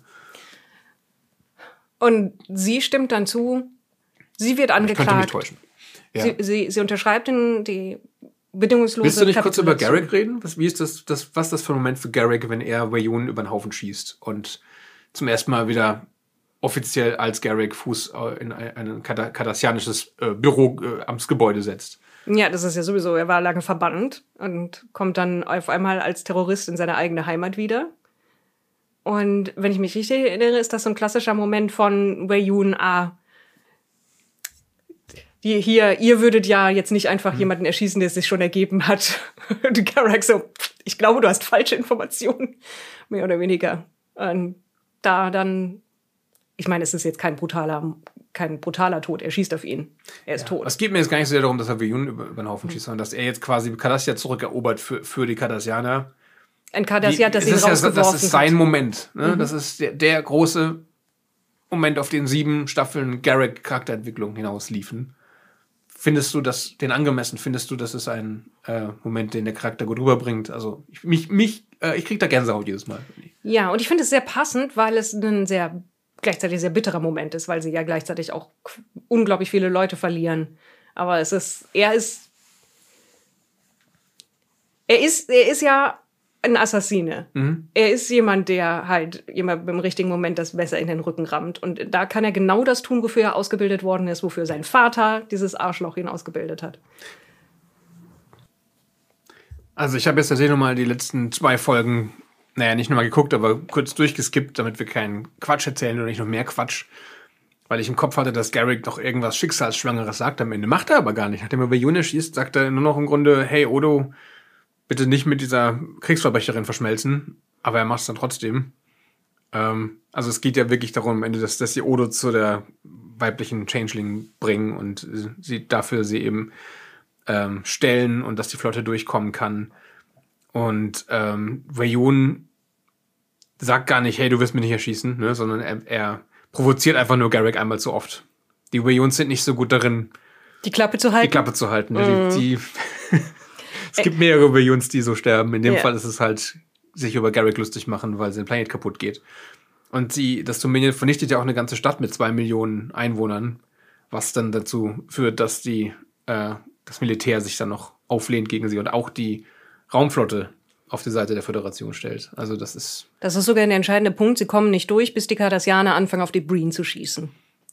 Speaker 1: Und sie stimmt dann zu, sie wird angeklagt.
Speaker 2: Ich könnte mich täuschen. Ja.
Speaker 1: Sie, sie, sie unterschreibt den, die bedingungslose
Speaker 2: Willst du nicht kurz über
Speaker 1: Kapitulation.
Speaker 2: Garrick reden? Was, wie ist das, das, was ist das für ein Moment für Garrick, wenn er Weyoun über den Haufen schießt und zum ersten Mal wieder offiziell als Garrick Fuß in ein, ein kardassianisches äh, Büro, äh, Amtsgebäude setzt?
Speaker 1: Ja, das ist ja sowieso, er war lange verbannt und kommt dann auf einmal als Terrorist in seine eigene Heimat wieder. Und wenn ich mich richtig erinnere, ist das so ein klassischer Moment von Weyoun, ah, die hier, ihr würdet ja jetzt nicht einfach hm. jemanden erschießen, der es sich schon ergeben hat. Und Garrick so, ich glaube, du hast falsche Informationen. Mehr oder weniger. Und da dann, ich meine, es ist jetzt kein brutaler, kein brutaler Tod. Er schießt auf ihn. Er ist ja. tot.
Speaker 2: Es geht mir jetzt gar nicht so sehr darum, dass er Weyoun über, über den Haufen hm. schießt, sondern dass er jetzt quasi Cardassia zurückerobert für, für die Cardassianer.
Speaker 1: Ein Cardassian, das ihn rausgeworfen
Speaker 2: ja, Das ist sein
Speaker 1: hat.
Speaker 2: Moment. Ne?
Speaker 1: Mhm.
Speaker 2: Das ist der, der große Moment, auf den sieben Staffeln Garrick-Charakterentwicklung hinausliefen. Findest du das, den angemessen? Findest du, das ist ein äh, Moment, den der Charakter gut rüberbringt? Also ich, mich, mich, äh, ich krieg da Gänsehaut jedes Mal.
Speaker 1: Ja, und ich finde es sehr passend, weil es ein sehr, gleichzeitig sehr bitterer Moment ist, weil sie ja gleichzeitig auch unglaublich viele Leute verlieren. Aber es ist, er ist, er ist, er ist ja ein Assassine. Mhm. Er ist jemand, der halt jemand im richtigen Moment das Messer in den Rücken rammt. Und da kann er genau das tun, wofür er ausgebildet worden ist, wofür sein Vater dieses Arschloch ihn ausgebildet hat.
Speaker 2: Also ich habe jetzt tatsächlich nochmal die letzten zwei Folgen, naja, nicht nochmal geguckt, aber kurz durchgeskippt, damit wir keinen Quatsch erzählen oder nicht noch mehr Quatsch. Weil ich im Kopf hatte, dass Garrick doch irgendwas Schicksalsschwangeres sagt am Ende. Macht er aber gar nicht. Nachdem er bei Weyoun schießt, sagt er nur noch im Grunde, hey Odo, bitte nicht mit dieser Kriegsverbrecherin verschmelzen, aber er macht es dann trotzdem. Ähm, also es geht ja wirklich darum, am Ende, dass, dass sie Odo zu der weiblichen Changeling bringen und sie dafür sie eben ähm, stellen und dass die Flotte durchkommen kann. Und ähm, Weyoun sagt gar nicht, hey, du wirst mich nicht erschießen, ne, sondern er, er provoziert einfach nur Garrick einmal zu oft. Die Weyouns sind nicht so gut darin,
Speaker 1: die Klappe zu halten.
Speaker 2: Die Klappe zu halten. Mm. Die, die es gibt mehrere Weyouns, die so sterben. In dem yeah. Fall ist es halt sich über Garrick lustig machen, weil sein Planet kaputt geht. Und sie, das Dominion vernichtet ja auch eine ganze Stadt mit zwei Millionen Einwohnern, was dann dazu führt, dass die, äh, das Militär sich dann noch auflehnt gegen sie und auch die Raumflotte auf die Seite der Föderation stellt. Also das ist...
Speaker 1: Das ist sogar der entscheidende Punkt. Sie kommen nicht durch, bis die Cardassianer anfangen, auf die Breen zu schießen.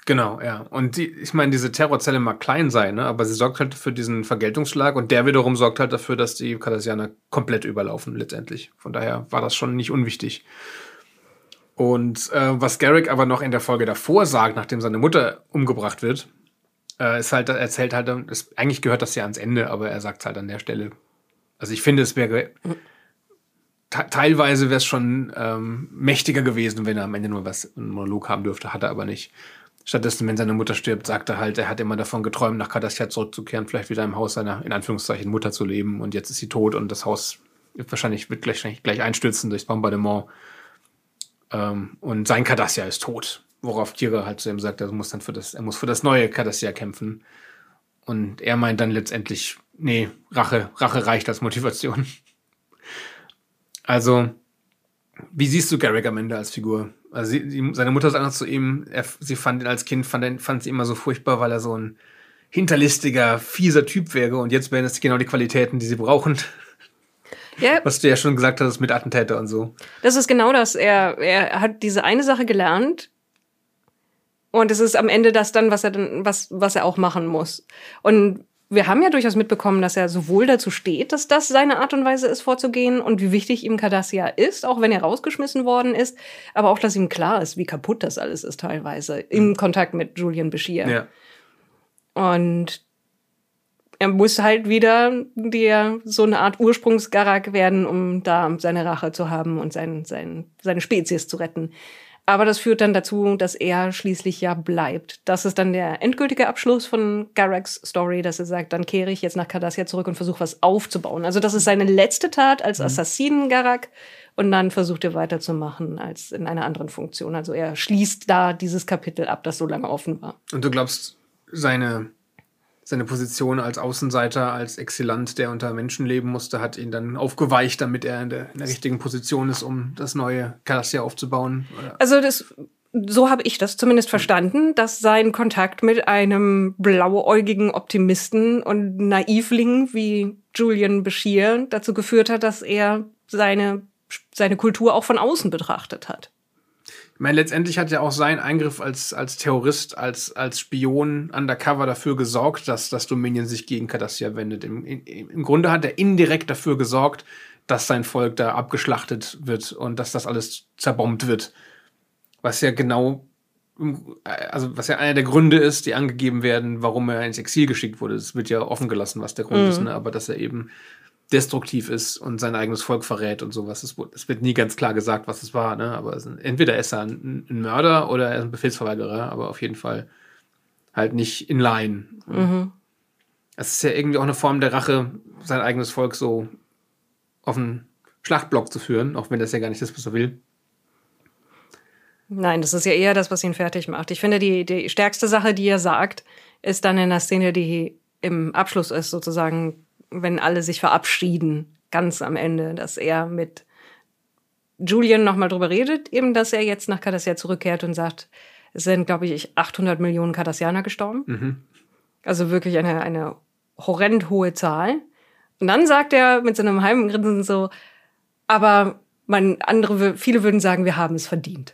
Speaker 2: Genau, ja. Und die, ich meine, diese Terrorzelle mag klein sein, ne? Aber sie sorgt halt für diesen Vergeltungsschlag und der wiederum sorgt halt dafür, dass die Cardassianer komplett überlaufen letztendlich. Von daher war das schon nicht unwichtig. Und äh, was Garak aber noch in der Folge davor sagt, nachdem seine Mutter umgebracht wird, äh, ist halt, er erzählt halt, es, eigentlich gehört das ja ans Ende, aber er sagt es halt an der Stelle. Also ich finde, es wäre te- teilweise wäre es schon ähm, mächtiger gewesen, wenn er am Ende nur was einen Monolog haben dürfte, hat er aber nicht. Stattdessen, wenn seine Mutter stirbt, sagt er halt, er hat immer davon geträumt, nach Cardassia zurückzukehren, vielleicht wieder im Haus seiner, in Anführungszeichen, Mutter zu leben. Und jetzt ist sie tot und das Haus wird wahrscheinlich wird gleich, gleich einstürzen durchs Bombardement. Ähm, und sein Cardassia ist tot. Worauf Kira halt zu ihm sagt, er muss dann für das, er muss für das neue Cardassia kämpfen. Und er meint dann letztendlich, nee, Rache, Rache reicht als Motivation. Also, wie siehst du Garak am Ende als Figur? Also sie, die, seine Mutter sagt zu ihm, er, sie fand ihn als Kind, fand, fand sie immer so furchtbar, weil er so ein hinterlistiger, fieser Typ wäre. Und jetzt wären das genau die Qualitäten, die sie brauchen. Ja. Was du ja schon gesagt hast mit Attentäter und so.
Speaker 1: Das ist genau das. Er, er hat diese eine Sache gelernt. Und es ist am Ende das dann, was er dann, was, was er auch machen muss. Und wir haben ja durchaus mitbekommen, dass er sowohl dazu steht, dass das seine Art und Weise ist, vorzugehen und wie wichtig ihm Cardassia ist, auch wenn er rausgeschmissen worden ist, aber auch, dass ihm klar ist, wie kaputt das alles ist teilweise im Kontakt mit Julian Bashir.
Speaker 2: Ja.
Speaker 1: Und er muss halt wieder der, so eine Art Ursprungs-Garak werden, um da seine Rache zu haben und sein, sein, seine Spezies zu retten. Aber das führt dann dazu, dass er schließlich ja bleibt. Das ist dann der endgültige Abschluss von Garaks Story, dass er sagt, dann kehre ich jetzt nach Cardassia zurück und versuche was aufzubauen. Also das ist seine letzte Tat als Assassinen-Garak und dann versucht er weiterzumachen als in einer anderen Funktion. Also er schließt da dieses Kapitel ab, das so lange offen war.
Speaker 2: Und du glaubst, seine, seine Position als Außenseiter, als Exilant, der unter Menschen leben musste, hat ihn dann aufgeweicht, damit er in der, in der richtigen Position ist, um das neue Cardassia aufzubauen? Oder?
Speaker 1: Also das, so habe ich das zumindest verstanden, dass sein Kontakt mit einem blauäugigen Optimisten und Naivling wie Julian Bashir dazu geführt hat, dass er seine, seine Kultur auch von außen betrachtet hat.
Speaker 2: Ich meine, letztendlich hat ja auch sein Eingriff als, als Terrorist, als, als Spion undercover dafür gesorgt, dass das Dominion sich gegen Cardassia wendet. Im, im, Im Grunde hat er indirekt dafür gesorgt, dass sein Volk da abgeschlachtet wird und dass das alles zerbombt wird. Was ja genau, also was ja einer der Gründe ist, die angegeben werden, warum er ins Exil geschickt wurde. Es wird ja offen gelassen, was der Grund mhm. ist, ne? Aber dass er eben destruktiv ist und sein eigenes Volk verrät und sowas. Es wird nie ganz klar gesagt, was es war, ne? Aber es, entweder ist er ein, ein Mörder oder er ist ein Befehlsverweigerer, aber auf jeden Fall halt nicht in line.
Speaker 1: Mhm.
Speaker 2: Es ist ja irgendwie auch eine Form der Rache, sein eigenes Volk so auf den Schlachtblock zu führen, auch wenn das ja gar nicht ist, was er will.
Speaker 1: Nein, das ist ja eher das, was ihn fertig macht. Ich finde, die, die stärkste Sache, die er sagt, ist dann in der Szene, die im Abschluss ist, sozusagen, wenn alle sich verabschieden, ganz am Ende, dass er mit Julian nochmal drüber redet, eben, dass er jetzt nach Cardassia zurückkehrt und sagt, es sind, glaube ich, achthundert Millionen Cardassianer gestorben. Mhm. Also wirklich eine, eine horrend hohe Zahl. Und dann sagt er mit so einem halben Grinsen so, aber man, andere, viele würden sagen, wir haben es verdient.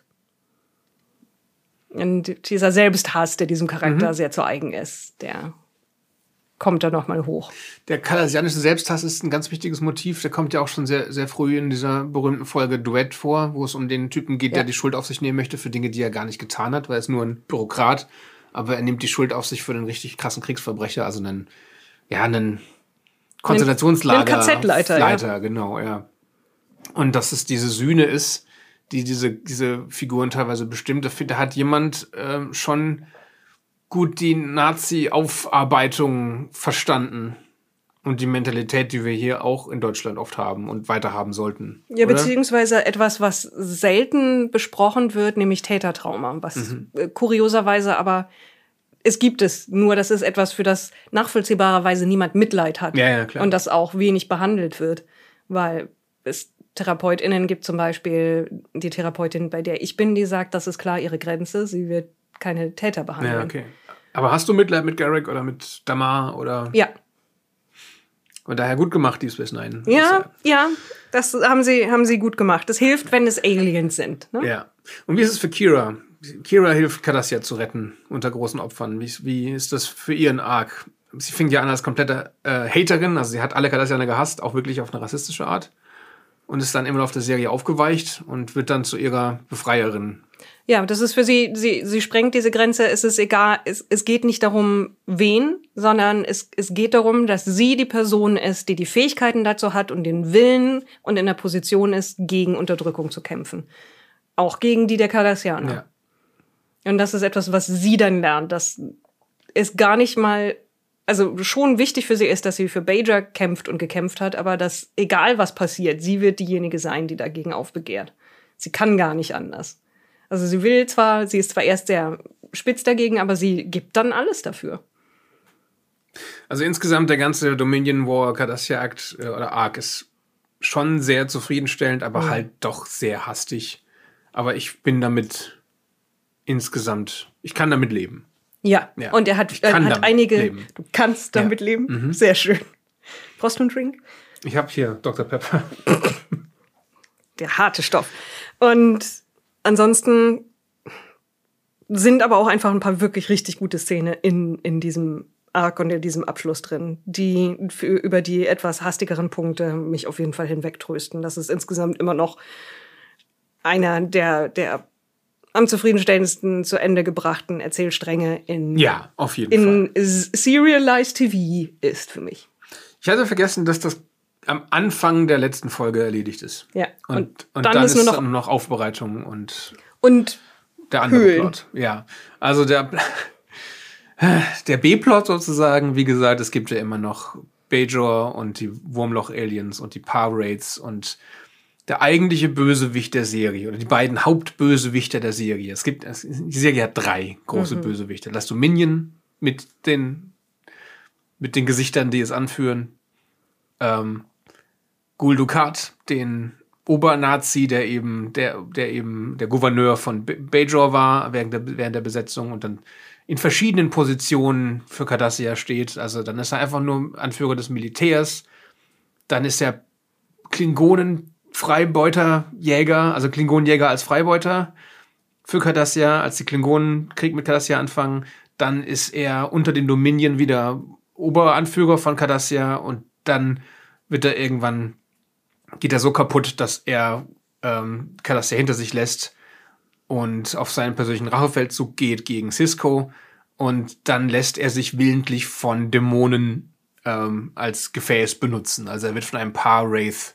Speaker 1: Und dieser Selbsthass, der diesem Charakter mhm. sehr zu eigen ist, der kommt da nochmal hoch.
Speaker 2: Der cardassianische Selbsthass ist ein ganz wichtiges Motiv. Der kommt ja auch schon sehr, sehr früh in dieser berühmten Folge Duett vor, wo es um den Typen geht, ja. der die Schuld auf sich nehmen möchte für Dinge, die er gar nicht getan hat, weil er ist nur ein Bürokrat. Aber er nimmt die Schuld auf sich für einen richtig krassen Kriegsverbrecher, also einen, ja, einen Konzentrationslager.
Speaker 1: Ein K Z-Leiter,
Speaker 2: Leiter,
Speaker 1: ja.
Speaker 2: Genau, ja. Und dass es diese Sühne ist, die diese, diese Figuren teilweise bestimmt. Da hat jemand ähm, schon gut die Nazi-Aufarbeitung verstanden und die Mentalität, die wir hier auch in Deutschland oft haben und weiter haben sollten.
Speaker 1: Ja,
Speaker 2: oder?
Speaker 1: Beziehungsweise etwas, was selten besprochen wird, nämlich Tätertrauma, was mhm. kurioserweise aber es gibt es, nur das ist etwas, für das nachvollziehbarerweise niemand Mitleid hat.
Speaker 2: Ja, ja, klar.
Speaker 1: Und das auch wenig behandelt wird, weil es TherapeutInnen gibt, zum Beispiel die Therapeutin, bei der ich bin, die sagt, das ist klar ihre Grenze, sie wird keine Täter behandeln.
Speaker 2: Ja, okay. Aber hast du Mitleid mit Garak oder mit Damar oder?
Speaker 1: Ja.
Speaker 2: Und daher gut gemacht, Deep Space Nine.
Speaker 1: Ja, ja, das haben sie, haben sie gut gemacht. Das hilft, wenn es Aliens sind. Ne?
Speaker 2: Ja. Und wie ist es für Kira? Kira hilft Cardassia zu retten unter großen Opfern. Wie, wie ist das für ihren Arc? Sie fing ja an als komplette äh, Haterin, also sie hat alle Cardassianer gehasst, auch wirklich auf eine rassistische Art. Und ist dann immer noch auf der Serie aufgeweicht und wird dann zu ihrer Befreierin.
Speaker 1: Ja, das ist für sie, sie, sie sprengt diese Grenze, es ist egal, es, es geht nicht darum, wen, sondern es, es geht darum, dass sie die Person ist, die die Fähigkeiten dazu hat und den Willen und in der Position ist, gegen Unterdrückung zu kämpfen. Auch gegen die der Cardassianer.
Speaker 2: Ja.
Speaker 1: Und das ist etwas, was sie dann lernt, dass es gar nicht mal, also schon wichtig für sie ist, dass sie für Bajor kämpft und gekämpft hat, aber dass egal was passiert, sie wird diejenige sein, die dagegen aufbegehrt. Sie kann gar nicht anders. Also sie will zwar, sie ist zwar erst sehr spitz dagegen, aber sie gibt dann alles dafür.
Speaker 2: Also insgesamt der ganze Dominion War Cardassia Act äh, oder Arc ist schon sehr zufriedenstellend, aber mhm. halt doch sehr hastig. Aber ich bin damit insgesamt, ich kann damit leben.
Speaker 1: Ja, ja. Und er hat, er hat einige,
Speaker 2: leben.
Speaker 1: Du kannst damit ja. leben, mhm. Sehr schön. Brauchst du einen Drink?
Speaker 2: Ich habe hier Doktor Pepper.
Speaker 1: Der harte Stoff. Und ansonsten sind aber auch einfach ein paar wirklich richtig gute Szenen in, in diesem Arc und in diesem Abschluss drin, die für, über die etwas hastigeren Punkte mich auf jeden Fall hinwegtrösten. Das ist insgesamt immer noch einer der, der am zufriedenstellendsten zu Ende gebrachten Erzählstränge in,
Speaker 2: ja, auf jeden
Speaker 1: in
Speaker 2: Fall.
Speaker 1: Serialized T V ist für mich.
Speaker 2: Ich hatte vergessen, dass das am Anfang der letzten Folge erledigt ist.
Speaker 1: Ja.
Speaker 2: Und,
Speaker 1: und,
Speaker 2: und
Speaker 1: dann,
Speaker 2: dann
Speaker 1: ist
Speaker 2: ist
Speaker 1: nur noch,
Speaker 2: nur noch Aufbereitung und,
Speaker 1: und
Speaker 2: der andere
Speaker 1: Höhlen.
Speaker 2: Plot. Ja. Also der, der B-Plot sozusagen, wie gesagt, es gibt ja immer noch Bajor und die Wurmloch-Aliens und die Par-Raids und der eigentliche Bösewicht der Serie oder die beiden Hauptbösewichter der Serie. Es gibt, die Serie hat drei große mhm. Bösewichter. Das Dominion mit den, mit den Gesichtern, die es anführen. Ähm, Gul Dukat, den Obernazi, der eben, der, der eben der Gouverneur von Bajor war während der, während der Besetzung und dann in verschiedenen Positionen für Cardassia steht. Also dann ist er einfach nur Anführer des Militärs. Dann ist er Klingonen Freibeuterjäger, also Klingonenjäger als Freibeuter für Cardassia, als die Klingonen Krieg mit Cardassia anfangen, dann ist er unter den Dominion wieder Oberanführer von Cardassia und dann wird er irgendwann, geht er so kaputt, dass er ähm, Cardassia hinter sich lässt und auf seinen persönlichen Rachefeldzug geht gegen Sisko und dann lässt er sich willentlich von Dämonen ähm, als Gefäß benutzen. Also er wird von einem Par-Wraith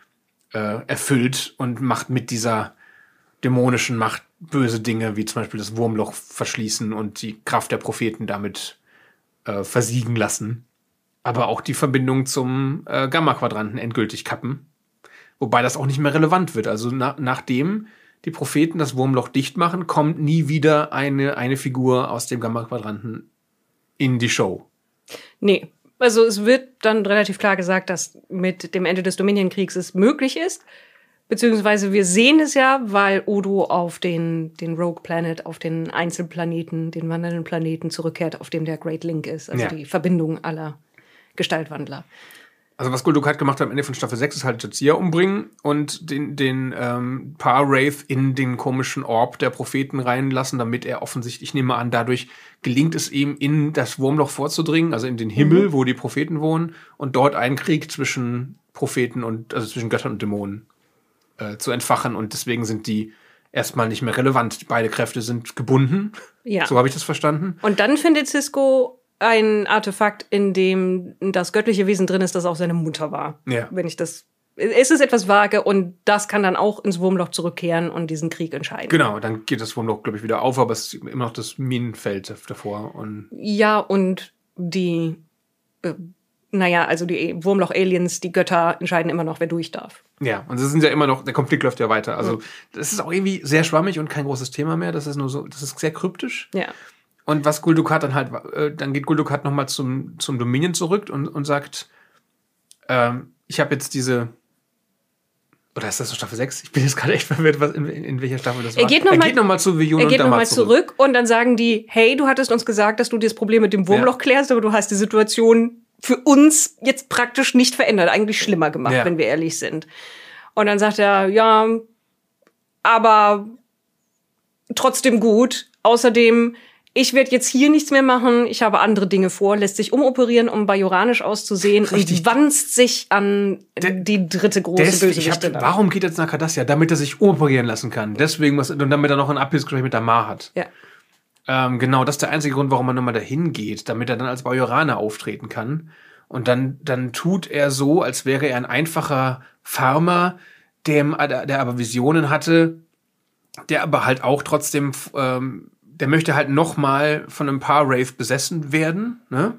Speaker 2: Äh, erfüllt und macht mit dieser dämonischen Macht böse Dinge, wie zum Beispiel das Wurmloch verschließen und die Kraft der Propheten damit äh, versiegen lassen. Aber auch die Verbindung zum äh, Gamma-Quadranten endgültig kappen. Wobei das auch nicht mehr relevant wird. Also na- nachdem die Propheten das Wurmloch dicht machen, kommt nie wieder eine, eine Figur aus dem Gamma-Quadranten in die Show.
Speaker 1: Nee. Also es wird dann relativ klar gesagt, dass mit dem Ende des Dominion-Kriegs es möglich ist. Beziehungsweise wir sehen es ja, weil Odo auf den, den Rogue Planet, auf den Einzelplaneten, den wandernden Planeten zurückkehrt, auf dem der Great Link ist. Also ja. Die Verbindung aller Gestaltwandler.
Speaker 2: Also was Gul Dukat gemacht hat am Ende von Staffel sechs ist halt Jadzia umbringen und den, den ähm, Par-Wraith in den komischen Orb der Propheten reinlassen, damit er offensichtlich, ich nehme an, dadurch gelingt es ihm, in das Wurmloch vorzudringen, also in den Himmel, mhm. wo die Propheten wohnen, und dort einen Krieg zwischen Propheten und, also zwischen Göttern und Dämonen äh, zu entfachen. Und deswegen sind die erstmal nicht mehr relevant. Beide Kräfte sind gebunden. Ja. So habe ich das verstanden.
Speaker 1: Und dann findet Sisko ein Artefakt, in dem das göttliche Wesen drin ist, das auch seine Mutter war.
Speaker 2: Ja.
Speaker 1: Wenn ich das. Es ist etwas vage und das kann dann auch ins Wurmloch zurückkehren und diesen Krieg entscheiden.
Speaker 2: Genau, dann geht das Wurmloch, glaube ich, wieder auf, aber es ist immer noch das Minenfeld davor. Und
Speaker 1: ja, und die, äh, naja, also die Wurmloch-Aliens, die Götter entscheiden immer noch, wer durch darf.
Speaker 2: Ja, und es sind ja immer noch, der Konflikt läuft ja weiter. Also, mhm. das ist auch irgendwie sehr schwammig und kein großes Thema mehr. Das ist nur so, das ist sehr kryptisch.
Speaker 1: Ja.
Speaker 2: Und was Gul Dukat dann halt, äh, dann geht Gul Dukat nochmal zum, zum Dominion zurück und, und sagt, ähm, ich habe jetzt diese, oder ist das so Staffel sechs? Ich bin jetzt gerade echt verwirrt, was in, in welcher Staffel das war.
Speaker 1: Er geht nochmal
Speaker 2: noch mal zu Viyun
Speaker 1: und
Speaker 2: Damar
Speaker 1: noch mal zurück. zurück und dann sagen die, hey, du hattest uns gesagt, dass du das Problem mit dem Wurmloch ja. klärst, aber du hast die Situation für uns jetzt praktisch nicht verändert, eigentlich schlimmer gemacht, ja. wenn wir ehrlich sind. Und dann sagt er, ja, aber trotzdem gut. Außerdem, ich werde jetzt hier nichts mehr machen. Ich habe andere Dinge vor. Lässt sich umoperieren, um bajoranisch auszusehen. Richtig. Und wanzt sich an der, die dritte große des, Bösewichte.
Speaker 2: Hab, warum geht er jetzt nach Cardassia? Damit er sich umoperieren lassen kann. Deswegen, was, und damit er noch ein Abschiedsgespräch mit Damar hat.
Speaker 1: Ja.
Speaker 2: Ähm, genau, das ist der einzige Grund, warum er nochmal dahin geht. Damit er dann als Bajoraner auftreten kann. Und dann, dann tut er so, als wäre er ein einfacher Farmer, dem, der aber Visionen hatte, der aber halt auch trotzdem, ähm, der möchte halt noch mal von einem paar Wraith besessen werden, ne?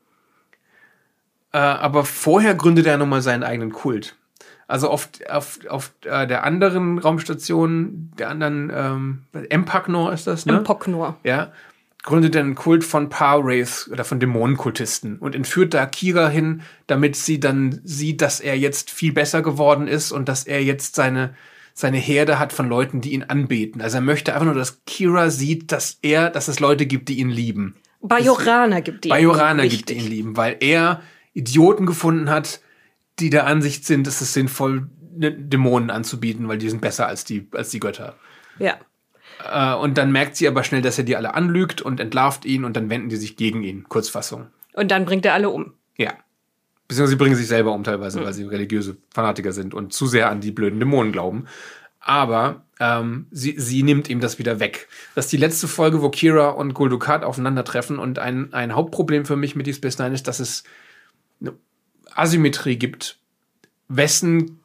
Speaker 2: Äh, aber vorher gründet er noch mal seinen eigenen Kult. Also auf, auf, auf äh, der anderen Raumstation, der anderen, ähm, Empaknor ist das, ne?
Speaker 1: Empoknor.
Speaker 2: Ja. Gründet er einen Kult von Par-Wraiths oder von Dämonenkultisten und entführt da Kira hin, damit sie dann sieht, dass er jetzt viel besser geworden ist und dass er jetzt seine, seine Herde hat von Leuten, die ihn anbeten. Also er möchte einfach nur, dass Kira sieht, dass er, dass es Leute gibt, die ihn lieben.
Speaker 1: Bajoraner gibt die
Speaker 2: Bajoraner ihn gibt die ihn lieben, weil er Idioten gefunden hat, die der Ansicht sind, es ist sinnvoll, Dämonen anzubieten, weil die sind besser als die, als die Götter.
Speaker 1: Ja.
Speaker 2: Und dann merkt sie aber schnell, dass er die alle anlügt und entlarvt ihn und dann wenden die sich gegen ihn. Kurzfassung.
Speaker 1: Und dann bringt er alle um.
Speaker 2: Ja. Beziehungsweise sie bringen sich selber um teilweise, mhm. weil sie religiöse Fanatiker sind und zu sehr an die blöden Dämonen glauben. Aber ähm, sie, sie nimmt ihm das wieder weg. Das ist die letzte Folge, wo Kira und Gul Dukat aufeinandertreffen. Und ein, ein Hauptproblem für mich mit Deep Space Nine ist, dass es eine Asymmetrie gibt. Wessen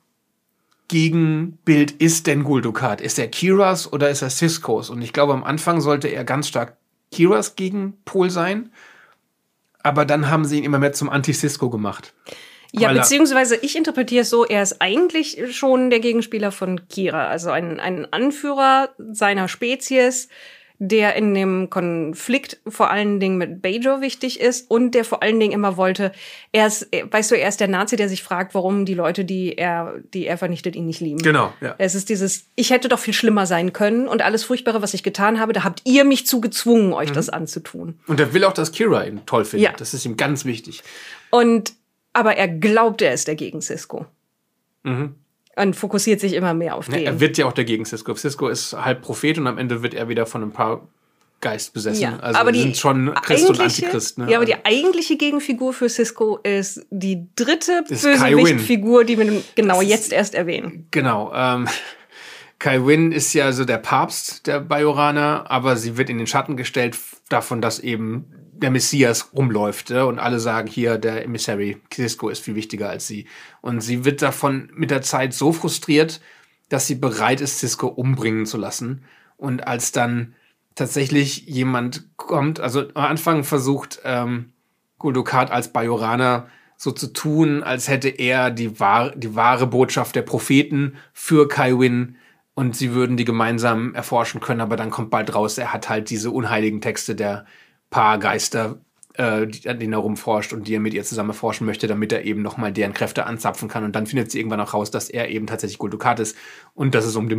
Speaker 2: Gegenbild ist denn Gul Dukat? Ist er Kiras oder ist er Siskos? Und ich glaube, am Anfang sollte er ganz stark Kiras Gegenpol sein. Aber dann haben sie ihn immer mehr zum Anti-Sisko gemacht.
Speaker 1: Ja, beziehungsweise ich interpretiere es so, er ist eigentlich schon der Gegenspieler von Kira. Also ein, ein Anführer seiner Spezies, der in dem Konflikt vor allen Dingen mit Bajor wichtig ist und der vor allen Dingen immer wollte, er ist, weißt du, er ist der Nazi, der sich fragt, warum die Leute, die er, die er vernichtet, ihn nicht lieben.
Speaker 2: Genau, ja.
Speaker 1: Es ist dieses, ich hätte doch viel schlimmer sein können und alles Furchtbare, was ich getan habe, da habt ihr mich zu gezwungen, euch mhm. das anzutun.
Speaker 2: Und er will auch, dass Kira ihn toll findet.
Speaker 1: Ja.
Speaker 2: Das ist ihm ganz wichtig.
Speaker 1: Und, aber er glaubt, er ist der gegen Sisko.
Speaker 2: Mhm.
Speaker 1: Und fokussiert sich immer mehr auf den.
Speaker 2: Ja, er wird ja auch der gegen Sisko. Sisko ist halb Prophet und am Ende wird er wieder von ein paar Geist besessen.
Speaker 1: Ja,
Speaker 2: also
Speaker 1: aber die
Speaker 2: sind schon Christ und Antichrist. Ne?
Speaker 1: Ja, aber die eigentliche Gegenfigur für Sisko ist die dritte Bösewichtfigur, die wir genau jetzt erst erwähnen.
Speaker 2: Genau. Ähm, Kai Wynn ist ja so der Papst der Bajoraner, aber sie wird in den Schatten gestellt davon, dass eben der Messias rumläuft, ja? Und alle sagen hier, der Emissary Sisko ist viel wichtiger als sie. Und sie wird davon mit der Zeit so frustriert, dass sie bereit ist, Sisko umbringen zu lassen. Und als dann tatsächlich jemand kommt, also am Anfang versucht ähm, Gul Dukat als Bajoraner so zu tun, als hätte er die, wahr, die wahre Botschaft der Propheten für Kai Wynn und sie würden die gemeinsam erforschen können, aber dann kommt bald raus, er hat halt diese unheiligen Texte der paar Geister, äh, die, an denen er rumforscht und die er mit ihr zusammen erforschen möchte, damit er eben nochmal deren Kräfte anzapfen kann. Und dann findet sie irgendwann auch raus, dass er eben tatsächlich Gul Dukat ist und dass es um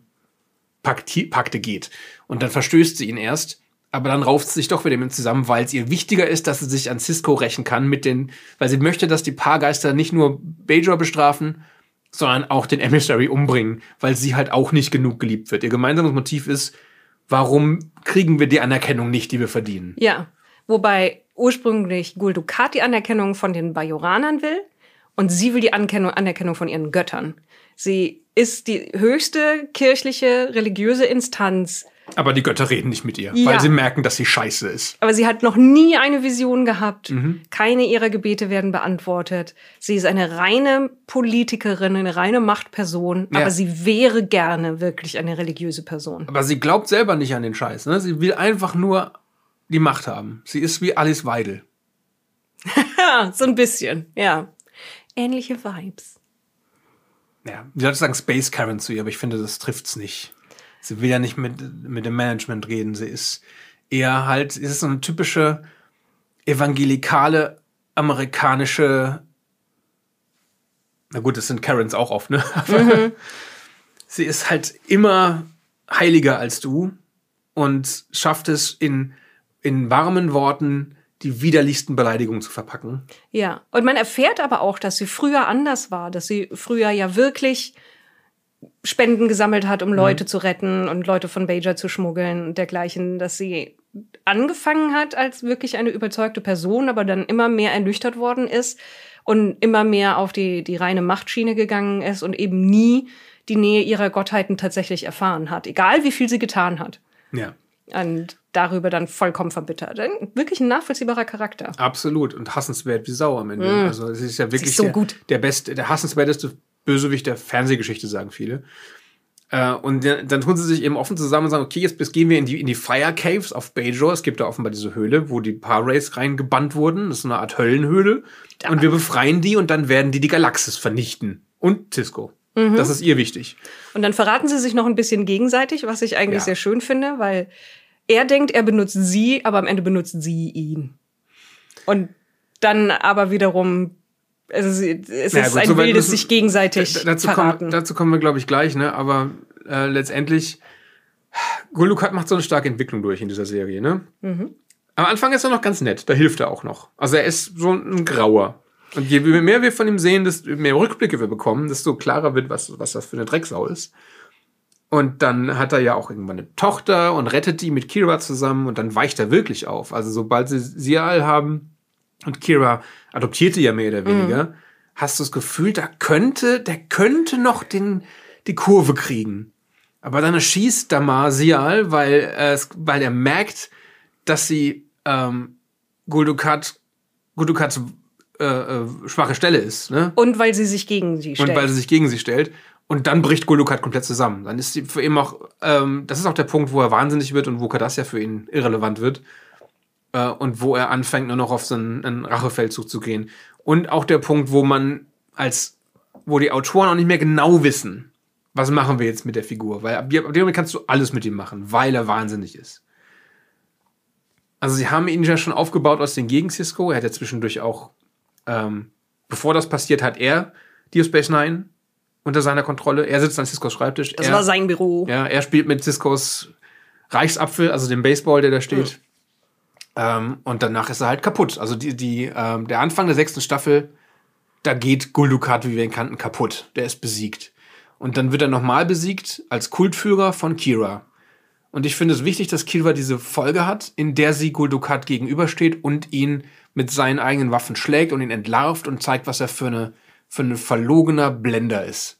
Speaker 2: Dämonenpakte geht. Und dann verstößt sie ihn erst, aber dann rauft sie sich doch wieder mit ihm zusammen, weil es ihr wichtiger ist, dass sie sich an Sisko rächen kann, mit den, weil sie möchte, dass die Paargeister nicht nur Bajor bestrafen, sondern auch den Emissary umbringen, weil sie halt auch nicht genug geliebt wird. Ihr gemeinsames Motiv ist, warum kriegen wir die Anerkennung nicht, die wir verdienen?
Speaker 1: Ja, wobei ursprünglich Gul Dukat die Anerkennung von den Bajoranern will und sie will die Anerkennung, Anerkennung von ihren Göttern. Sie ist die höchste kirchliche, religiöse Instanz.
Speaker 2: Aber die Götter reden nicht mit ihr,
Speaker 1: ja.
Speaker 2: weil sie merken, dass sie scheiße ist.
Speaker 1: Aber sie hat noch nie eine Vision gehabt.
Speaker 2: Mhm.
Speaker 1: Keine ihrer Gebete werden beantwortet. Sie ist eine reine Politikerin, eine reine Machtperson.
Speaker 2: Ja.
Speaker 1: Aber sie wäre gerne wirklich eine religiöse Person.
Speaker 2: Aber sie glaubt selber nicht an den Scheiß. Ne? Sie will einfach nur die Macht haben. Sie ist wie Alice Weidel.
Speaker 1: Ja, so ein bisschen, ja. Ähnliche Vibes.
Speaker 2: Ja, ich würde sagen Space Karen zu ihr, aber ich finde, das trifft's nicht. Sie will ja nicht mit, mit dem Management reden. Sie ist eher halt, sie ist so eine typische evangelikale, amerikanische, na gut, das sind Karens auch oft, ne?
Speaker 1: Mhm.
Speaker 2: Sie ist halt immer heiliger als du und schafft es in, in warmen Worten die widerlichsten Beleidigungen zu verpacken.
Speaker 1: Ja, und man erfährt aber auch, dass sie früher anders war, dass sie früher ja wirklich Spenden gesammelt hat, um Leute mhm. zu retten und Leute von Bajor zu schmuggeln und dergleichen, dass sie angefangen hat als wirklich eine überzeugte Person, aber dann immer mehr ernüchtert worden ist und immer mehr auf die, die reine Machtschiene gegangen ist und eben nie die Nähe ihrer Gottheiten tatsächlich erfahren hat, egal wie viel sie getan hat.
Speaker 2: Ja.
Speaker 1: Und darüber dann vollkommen verbittert. Wirklich ein nachvollziehbarer Charakter.
Speaker 2: Absolut. Und hassenswert wie Sau am Ende. Mm. Also es ist ja wirklich
Speaker 1: ist so
Speaker 2: der,
Speaker 1: gut.
Speaker 2: der beste, der hassenswerteste Bösewicht der Fernsehgeschichte, sagen viele. Äh, und dann tun sie sich eben offen zusammen und sagen, okay, jetzt, jetzt gehen wir in die, in die Fire Caves auf Bajor. Es gibt da offenbar diese Höhle, wo die Par-Rays reingebannt wurden. Das ist so eine Art Höllenhöhle. Da. Und wir befreien die und dann werden die die Galaxis vernichten. Und Sisko. Mhm. Das ist ihr wichtig.
Speaker 1: Und dann verraten sie sich noch ein bisschen gegenseitig, was ich eigentlich ja. sehr schön finde, weil er denkt, er benutzt sie, aber am Ende benutzt sie ihn. Und dann aber wiederum, also es ist ja, gut, ein so wildes sich gegenseitig
Speaker 2: d- dazu
Speaker 1: verraten.
Speaker 2: Kommen, dazu kommen wir, glaube ich, gleich, ne? Aber äh, letztendlich, Gul-Dukat macht so eine starke Entwicklung durch in dieser Serie, ne? Mhm. Am Anfang ist er noch ganz nett, da hilft er auch noch. Also er ist so ein Grauer. Und je mehr wir von ihm sehen, desto mehr Rückblicke wir bekommen, desto klarer wird, was, was das für eine Drecksau ist. Und dann hat er ja auch irgendwann eine Tochter und rettet die mit Kira zusammen und dann weicht er wirklich auf. Also sobald sie Sial haben und Kira adoptierte ja mehr oder weniger, mhm. hast du das Gefühl, da könnte, der könnte noch den, die Kurve kriegen. Aber dann erschießt Damar Sial, weil, äh, weil er merkt, dass sie ähm, Gul-Dukat, Gul-Dukats äh, äh, schwache Stelle ist. Ne?
Speaker 1: Und weil sie sich gegen sie stellt.
Speaker 2: Und weil sie sich gegen sie stellt. Und dann bricht Gul-Dukat komplett zusammen. Dann ist sie für ihn auch, ähm, das ist auch der Punkt, wo er wahnsinnig wird und wo Cardassia für ihn irrelevant wird. Äh, und wo er anfängt, nur noch auf so einen, einen Rachefeldzug zu gehen. Und auch der Punkt, wo man als, wo die Autoren auch nicht mehr genau wissen, was machen wir jetzt mit der Figur. Weil ab dem Moment kannst du alles mit ihm machen, weil er wahnsinnig ist. Also sie haben ihn ja schon aufgebaut aus den Gegen-Sisko. Er hat ja zwischendurch auch, ähm, bevor das passiert, hat er Deep Space Nine unter seiner Kontrolle. Er sitzt an Siskos Schreibtisch.
Speaker 1: Das
Speaker 2: er,
Speaker 1: war sein Büro.
Speaker 2: Ja, er spielt mit Siskos Reichsapfel, also dem Baseball, der da steht. Mhm. Ähm, und danach ist er halt kaputt. Also die, die, ähm, der Anfang der sechsten Staffel, da geht Gul-Dukat, wie wir ihn kannten, kaputt. Der ist besiegt. Und dann wird er nochmal besiegt als Kultführer von Kira. Und ich finde es wichtig, dass Kira diese Folge hat, in der sie Gul-Dukat gegenübersteht und ihn mit seinen eigenen Waffen schlägt und ihn entlarvt und zeigt, was er für eine für ein verlogener Blender ist.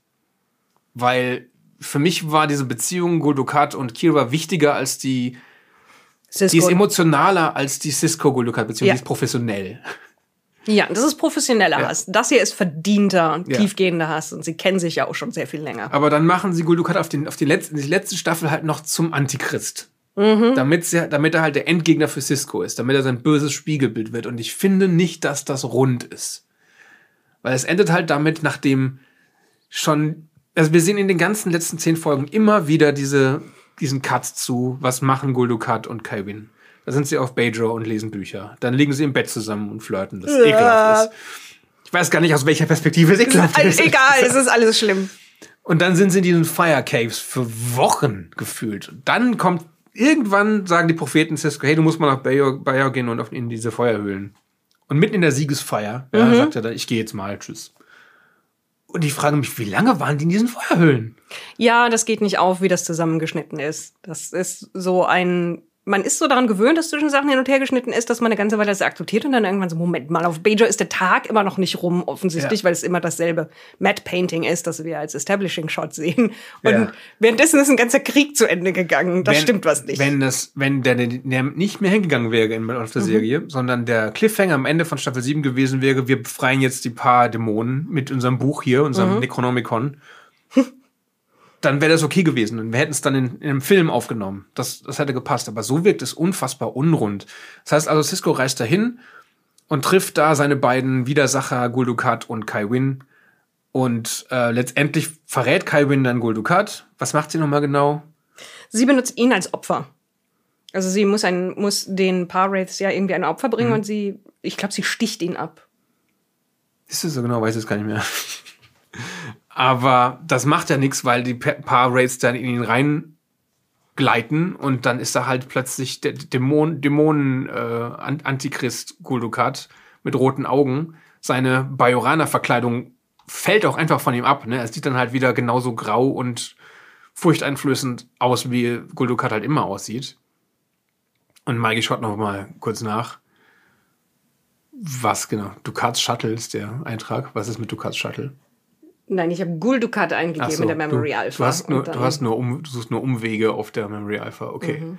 Speaker 2: Weil für mich war diese Beziehung Gul-Dukat und Kira wichtiger als die Sisko. Die ist emotionaler als die Sisko-Gul-Dukat-Beziehung, ja. Die ist professionell.
Speaker 1: Ja, das ist professioneller ja. Hass. Das hier ist verdienter und ja. tiefgehender Hass. Und sie kennen sich ja auch schon sehr viel länger.
Speaker 2: Aber dann machen sie Gul-Dukat auf, den, auf die, letzte, die letzte Staffel halt noch zum Antichrist. Mhm. Damit, sie, damit er halt der Endgegner für Sisko ist. Damit er sein böses Spiegelbild wird. Und ich finde nicht, dass das rund ist. Weil es endet halt damit, nachdem schon, also wir sehen in den ganzen letzten zehn Folgen immer wieder diese, diesen Cut zu, was machen Gul-Dukat und Kai Winn. Da sind sie auf Bajor und lesen Bücher. Dann liegen sie im Bett zusammen und flirten, das ja. ekelhaft ist. Ich weiß gar nicht, aus welcher Perspektive es ekelhaft ist.
Speaker 1: Egal, es ist alles schlimm.
Speaker 2: Und dann sind sie in diesen Fire Caves für Wochen gefühlt. Und dann kommt, irgendwann sagen die Propheten Sisko, hey, du musst mal nach Bajor, Bajor gehen und auf, in diese Feuerhöhlen. Und mitten in der Siegesfeier ja, mhm. sagt er dann, ich gehe jetzt mal, tschüss. Und ich frage mich, wie lange waren die in diesen Feuerhöhlen?
Speaker 1: Ja, das geht nicht auf, wie das zusammengeschnitten ist. Das ist so ein, man ist so daran gewöhnt, dass zwischen Sachen hin und her geschnitten ist, dass man eine ganze Weile das akzeptiert und dann irgendwann so, Moment mal, auf Bajor ist der Tag immer noch nicht rum, offensichtlich, ja. weil es immer dasselbe Matte Painting ist, das wir als Establishing Shot sehen. Und ja. währenddessen ist ein ganzer Krieg zu Ende gegangen. Das wenn, stimmt was nicht.
Speaker 2: Wenn das, wenn der, der nicht mehr hingegangen wäre in, auf der mhm. Serie, sondern der Cliffhanger am Ende von Staffel sieben gewesen wäre, wir befreien jetzt die paar Dämonen mit unserem Buch hier, unserem mhm. Necronomicon, dann wäre das okay gewesen. Und wir hätten es dann in, in einem Film aufgenommen. Das, das hätte gepasst. Aber so wirkt es unfassbar unrund. Das heißt also, Sisko reist dahin und trifft da seine beiden Widersacher, Gul-Dukat und Kai Winn. Und äh, letztendlich verrät Kai Winn dann Gul-Dukat. Was macht sie nochmal genau?
Speaker 1: Sie benutzt ihn als Opfer. Also sie muss, ein, muss den Par-Wraiths ja irgendwie ein Opfer bringen mhm. und sie, ich glaube, sie sticht ihn ab.
Speaker 2: Ist das so genau? Weiß ich es gar nicht mehr. Aber das macht ja nichts, weil die Par-Wraiths dann in ihn reingleiten und dann ist da halt plötzlich der Dämon, Dämonen äh, Antichrist Gul-Dukat mit roten Augen seine Bajoraner-Verkleidung fällt auch einfach von ihm ab. Ne? Es sieht dann halt wieder genauso grau und furchteinflößend aus, wie Gul Dukat halt immer aussieht. Und Maggie schaut noch mal kurz nach. Was genau? Dukats Shuttle ist der Eintrag. Was ist mit Dukats Shuttle?
Speaker 1: Nein, ich habe Gul Dukat eingegeben
Speaker 2: so,
Speaker 1: in der Memory
Speaker 2: du,
Speaker 1: Alpha.
Speaker 2: Du hast nur, du hast nur um, du suchst nur Umwege auf der Memory Alpha. Okay.
Speaker 1: Mhm.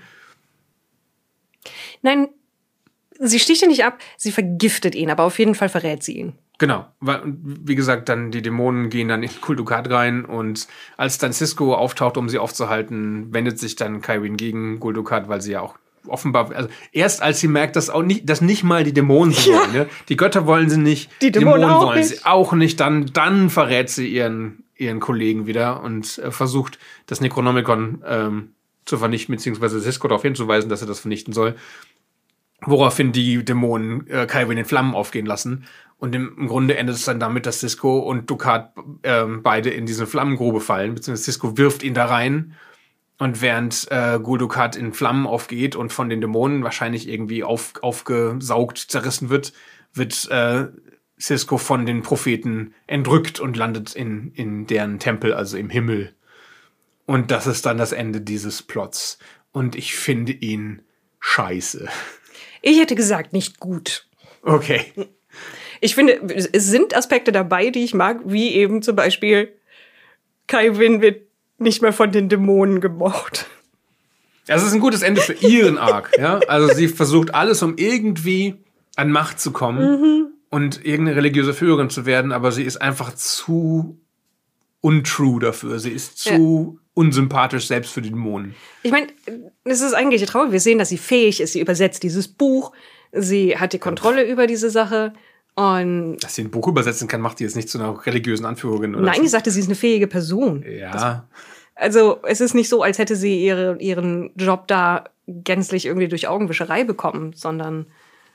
Speaker 1: Nein, sie sticht ihn nicht ab, sie vergiftet ihn, aber auf jeden Fall verrät sie ihn.
Speaker 2: Genau, weil, wie gesagt, dann die Dämonen gehen dann in Gul Dukat rein und als dann Sisko auftaucht, um sie aufzuhalten, wendet sich dann Kaiwin gegen Gul Dukat, weil sie ja auch offenbar, also erst als sie merkt, dass auch nicht, dass nicht mal die Dämonen sie
Speaker 1: ja.
Speaker 2: wollen, ne? Die Götter wollen sie nicht,
Speaker 1: die Dämonen, Dämonen auch
Speaker 2: wollen
Speaker 1: nicht.
Speaker 2: sie auch nicht, dann, dann verrät sie ihren, ihren Kollegen wieder und äh, versucht, das Necronomicon ähm, zu vernichten, beziehungsweise Sisko darauf hinzuweisen, dass er das vernichten soll. Woraufhin die Dämonen äh, Kaiwin in Flammen aufgehen lassen. Und im, im Grunde endet es dann damit, dass Sisko und Dukat ähm, beide in diese Flammengrube fallen, beziehungsweise Sisko wirft ihn da rein. Und während äh, Gul Dukat in Flammen aufgeht und von den Dämonen wahrscheinlich irgendwie auf, aufgesaugt, zerrissen wird, wird äh, Sisko von den Propheten entrückt und landet in, in deren Tempel, also im Himmel. Und das ist dann das Ende dieses Plots. Und ich finde ihn scheiße.
Speaker 1: Ich hätte gesagt, nicht gut.
Speaker 2: Okay.
Speaker 1: Ich finde, es sind Aspekte dabei, die ich mag, wie eben zum Beispiel Kaiwin wird nicht mehr von den Dämonen gemocht.
Speaker 2: Das ist ein gutes Ende für ihren Arc. Ja? Also sie versucht alles, um irgendwie an Macht zu kommen mhm. und irgendeine religiöse Führerin zu werden, aber sie ist einfach zu untrue dafür. Sie ist zu ja. unsympathisch, selbst für die Dämonen.
Speaker 1: Ich meine, es ist eigentlich traurig. Wir sehen, dass sie fähig ist. Sie übersetzt dieses Buch. Sie hat die Kontrolle ja. über diese Sache. Und
Speaker 2: dass sie ein Buch übersetzen kann, macht sie jetzt nicht zu einer religiösen Anführerin. Oder
Speaker 1: nein,
Speaker 2: so.
Speaker 1: Ich sagte, sie ist eine fähige Person.
Speaker 2: Ja.
Speaker 1: Das, also es ist nicht so, als hätte sie ihre, ihren Job da gänzlich irgendwie durch Augenwischerei bekommen, sondern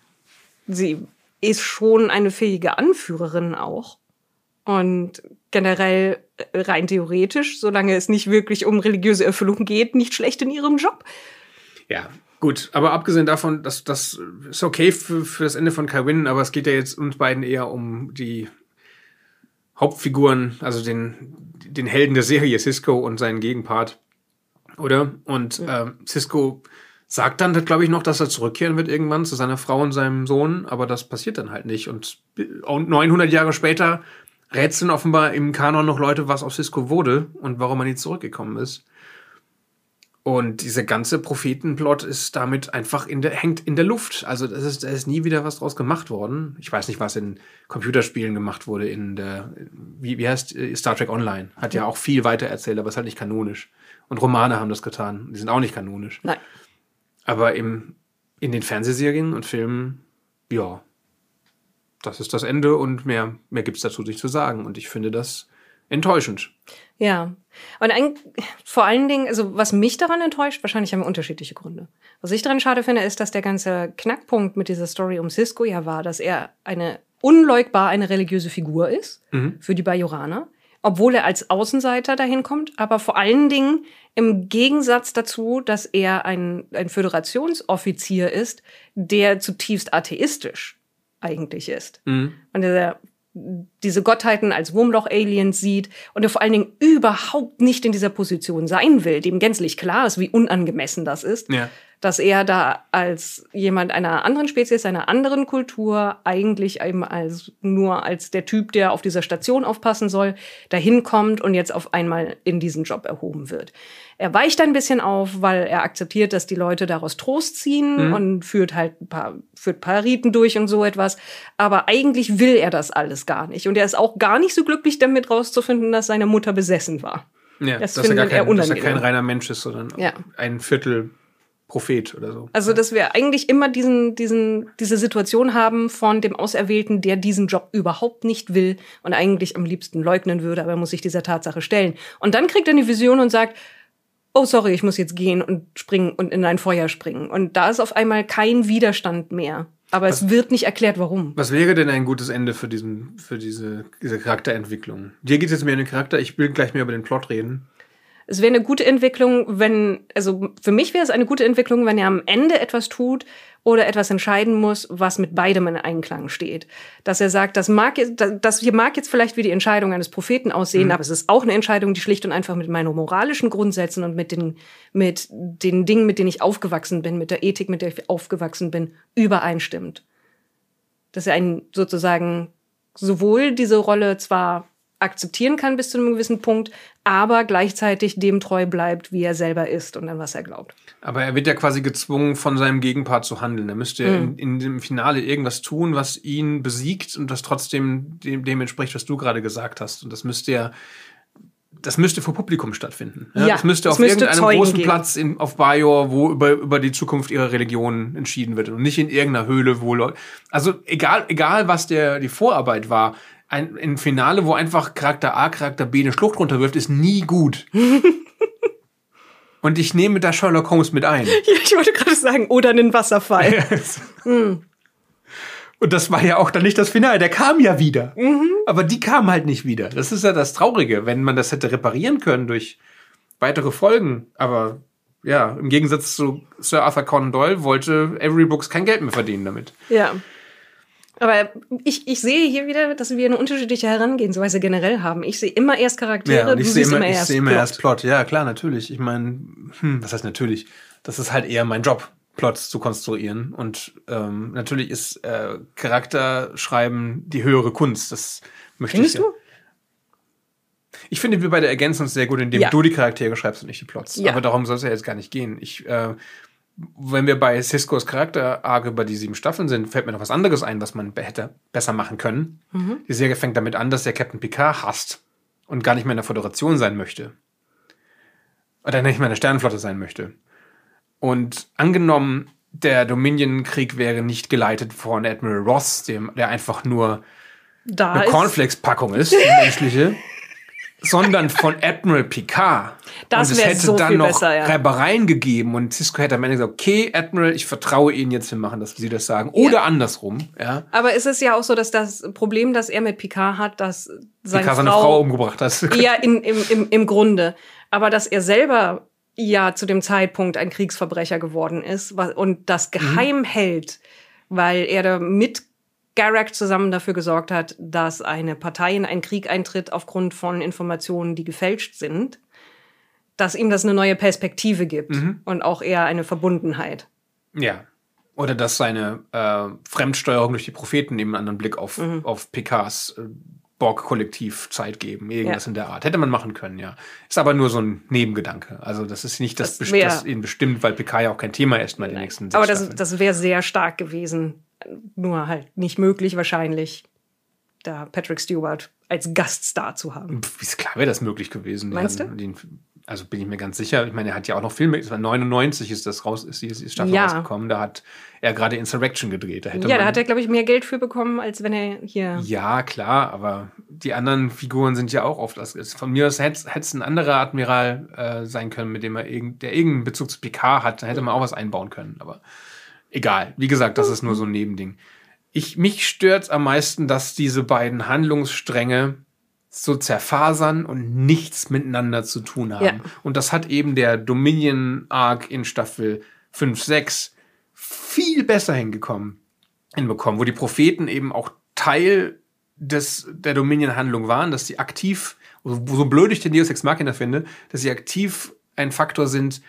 Speaker 1: sie ist schon eine fähige Anführerin auch. Und generell rein theoretisch, solange es nicht wirklich um religiöse Erfüllung geht, nicht schlecht in ihrem Job.
Speaker 2: Ja, gut. Aber abgesehen davon, das, das ist okay für, für das Ende von Kaiwin, aber es geht ja jetzt uns beiden eher um die Hauptfiguren, also den, den Helden der Serie, Sisko und seinen Gegenpart, oder? Und ja. ähm, Sisko sagt dann, glaube ich, noch, dass er zurückkehren wird irgendwann zu seiner Frau und seinem Sohn, aber das passiert dann halt nicht. Und neunhundert Jahre später rätseln offenbar im Kanon noch Leute, was aus Sisko wurde und warum er nie zurückgekommen ist. Und dieser ganze Prophetenplot ist damit einfach in der, hängt in der Luft. Also das ist, da ist nie wieder was draus gemacht worden. Ich weiß nicht, was in Computerspielen gemacht wurde, in der, wie, wie heißt Star Trek Online? Hat ja auch viel weiter erzählt, aber ist halt nicht kanonisch. Und Romane haben das getan. Die sind auch nicht kanonisch.
Speaker 1: Nein.
Speaker 2: Aber im, in den Fernsehserien und Filmen, ja, das ist das Ende und mehr, mehr gibt's dazu nicht zu sagen. Und ich finde das enttäuschend.
Speaker 1: Ja, und ein, vor allen Dingen, also was mich daran enttäuscht, wahrscheinlich haben wir unterschiedliche Gründe. Was ich daran schade finde, ist, dass der ganze Knackpunkt mit dieser Story um Sisko ja war, dass er eine unleugbar eine religiöse Figur ist mhm. für die Bajoraner, obwohl er als Außenseiter dahin kommt, aber vor allen Dingen im Gegensatz dazu, dass er ein, ein Föderationsoffizier ist, der zutiefst atheistisch eigentlich ist. Mhm. Und der diese Gottheiten als Wurmloch-Aliens sieht und er vor allen Dingen überhaupt nicht in dieser Position sein will, dem gänzlich klar ist, wie unangemessen das ist, ja. dass er da als jemand einer anderen Spezies, einer anderen Kultur eigentlich eben als nur als der Typ, der auf dieser Station aufpassen soll, dahin kommt und jetzt auf einmal in diesen Job erhoben wird. Er weicht ein bisschen auf, weil er akzeptiert, dass die Leute daraus Trost ziehen mhm. und führt halt ein paar, führt ein paar Riten durch und so etwas. Aber eigentlich will er das alles gar nicht. Und er ist auch gar nicht so glücklich damit rauszufinden, dass seine Mutter besessen war.
Speaker 2: Ja, das dass, er gar kein, dass er kein reiner Mensch ist, sondern ja. ein Viertel Prophet oder so.
Speaker 1: Also, dass wir eigentlich immer diesen, diesen, diese Situation haben von dem Auserwählten, der diesen Job überhaupt nicht will und eigentlich am liebsten leugnen würde, aber er muss sich dieser Tatsache stellen. Und dann kriegt er eine Vision und sagt, oh, sorry, ich muss jetzt gehen und springen und in ein Feuer springen. Und da ist auf einmal kein Widerstand mehr. Aber was, es wird nicht erklärt, warum.
Speaker 2: Was wäre denn ein gutes Ende für diesen, für diese, diese Charakterentwicklung? Dir geht es jetzt mehr um den Charakter, ich will gleich mehr über den Plot reden.
Speaker 1: Es wäre eine gute Entwicklung, wenn, also für mich wäre es eine gute Entwicklung, wenn er am Ende etwas tut oder etwas entscheiden muss, was mit beidem in Einklang steht. Dass er sagt, das mag jetzt, das hier mag jetzt vielleicht wie die Entscheidung eines Propheten aussehen, mhm. aber es ist auch eine Entscheidung, die schlicht und einfach mit meinen moralischen Grundsätzen und mit den, mit den Dingen, mit denen ich aufgewachsen bin, mit der Ethik, mit der ich aufgewachsen bin, übereinstimmt. Dass er einen sozusagen sowohl diese Rolle zwar akzeptieren kann bis zu einem gewissen Punkt, aber gleichzeitig dem treu bleibt, wie er selber ist und an was er glaubt.
Speaker 2: Aber er wird ja quasi gezwungen, von seinem Gegenpart zu handeln. Er müsste mhm. in, in dem Finale irgendwas tun, was ihn besiegt und das trotzdem dem, dem entspricht, was du gerade gesagt hast. Und das müsste ja, das müsste vor Publikum stattfinden. Ja? Ja, das müsste auf müsste irgendeinem Zeugen großen geben. Platz in, auf Bajor, wo über, über die Zukunft ihrer Religion entschieden wird und nicht in irgendeiner Höhle, wo Leute, also egal, egal was der, die Vorarbeit war, ein, ein Finale, wo einfach Charakter A, Charakter B eine Schlucht runterwirft, ist nie gut. Und ich nehme da Sherlock Holmes mit ein.
Speaker 1: Ja, ich wollte gerade sagen, oder einen Wasserfall.
Speaker 2: hm. Und das war ja auch dann nicht das Finale, der kam ja wieder. Mhm. Aber die kam halt nicht wieder. Das ist ja das Traurige, wenn man das hätte reparieren können durch weitere Folgen. Aber ja, im Gegensatz zu Sir Arthur Conan Doyle wollte Avery Brooks kein Geld mehr verdienen damit.
Speaker 1: Ja. Aber ich, ich sehe hier wieder, dass wir eine unterschiedliche Herangehensweise generell haben. Ich sehe immer erst Charaktere,
Speaker 2: ja, und ich
Speaker 1: du
Speaker 2: sehe
Speaker 1: siehst
Speaker 2: immer,
Speaker 1: immer
Speaker 2: ich
Speaker 1: erst
Speaker 2: sehe immer
Speaker 1: Plot.
Speaker 2: erst Plot. Ja, klar, natürlich. Ich meine, hm, was heißt natürlich? Das ist halt eher mein Job, Plots zu konstruieren. Und ähm, natürlich ist äh, Charakterschreiben die höhere Kunst. Das möchte
Speaker 1: Findest
Speaker 2: ich. Ja.
Speaker 1: du?
Speaker 2: Ich finde, wir beide ergänzen uns sehr gut, indem
Speaker 1: Ja.
Speaker 2: du die Charaktere schreibst und nicht die Plots.
Speaker 1: Ja.
Speaker 2: Aber darum soll es ja jetzt gar nicht gehen. Ich, äh, wenn wir bei Siskos Charakter-Arc über die sieben Staffeln sind, fällt mir noch was anderes ein, was man hätte besser machen können.
Speaker 1: Mhm.
Speaker 2: Die Serie fängt damit an, dass der Captain Picard hasst und gar nicht mehr in der Föderation sein möchte. Oder nicht mehr in der Sternenflotte sein möchte. Und angenommen, der Dominion-Krieg wäre nicht geleitet von Admiral Ross, dem, der einfach nur
Speaker 1: Da
Speaker 2: eine
Speaker 1: ist,
Speaker 2: Cornflakes-Packung ist, die menschliche, sondern von Admiral Picard.
Speaker 1: Das
Speaker 2: und es
Speaker 1: wär
Speaker 2: hätte
Speaker 1: so
Speaker 2: dann
Speaker 1: viel
Speaker 2: noch
Speaker 1: besser, ja.
Speaker 2: Reibereien gegeben und Sisko hätte am Ende gesagt, okay, Admiral, ich vertraue Ihnen jetzt, wir machen das, wie Sie das sagen. Oder
Speaker 1: Ja.
Speaker 2: andersrum. Ja.
Speaker 1: aber es ist ja auch so, dass das Problem, das er mit Picard hat, dass seine
Speaker 2: Picard
Speaker 1: Frau,
Speaker 2: seine Frau umgebracht hat.
Speaker 1: ja, in, im, im, im Grunde. Aber dass er selber ja zu dem Zeitpunkt ein Kriegsverbrecher geworden ist wa- und das geheim hält, weil er da mit Garak zusammen dafür gesorgt hat, dass eine Partei in einen Krieg eintritt aufgrund von Informationen, die gefälscht sind, dass ihm das eine neue Perspektive gibt
Speaker 2: Mhm.
Speaker 1: und auch eher eine Verbundenheit.
Speaker 2: Ja. Oder dass seine äh, Fremdsteuerung durch die Propheten eben einen anderen Blick auf,
Speaker 1: Mhm.
Speaker 2: auf Picards äh, Borg-Kollektiv Zeit geben. Irgendwas
Speaker 1: Ja.
Speaker 2: in der Art. Hätte man machen können, ja. Ist aber nur so ein Nebengedanke. Also das ist nicht das,
Speaker 1: Das
Speaker 2: best-
Speaker 1: wär-
Speaker 2: das ihn bestimmt, weil Picard ja auch kein Thema ist bei den nächsten sechs
Speaker 1: Aber das,
Speaker 2: Staffeln.
Speaker 1: das wäre sehr stark gewesen. Nur halt nicht möglich wahrscheinlich, da Patrick Stewart als Gaststar zu haben.
Speaker 2: Pff, ist klar wäre das möglich gewesen. Die
Speaker 1: Meinst
Speaker 2: hatten Den, also bin ich mir ganz sicher. Ich meine, er hat ja auch noch Filme. Es war neunundneunzig ist das raus, ist die, die Staffel
Speaker 1: Ja.
Speaker 2: rausgekommen. Da hat er gerade Insurrection gedreht. Da hätte
Speaker 1: Ja,
Speaker 2: man,
Speaker 1: da hat er, glaube ich, mehr Geld für bekommen, als wenn er hier...
Speaker 2: Ja, klar, aber die anderen Figuren sind ja auch oft. Also von mir aus hätte es ein anderer Admiral äh, sein können, mit dem er irgend, der irgendeinen Bezug zu Picard hat. Da hätte man auch was einbauen können. Aber egal. Wie gesagt, das ist nur so ein Nebending. Ich, mich stört am meisten, dass diese beiden Handlungsstränge so zerfasern und nichts miteinander zu tun haben.
Speaker 1: Ja.
Speaker 2: Und das hat eben der Dominion-Arc in Staffel fünf, sechs viel besser hingekommen, hinbekommen, wo die Propheten eben auch Teil des, der Dominion-Handlung waren, dass sie aktiv, so, so blöd ich den Deus Ex Machina finde, dass sie aktiv ein Faktor sind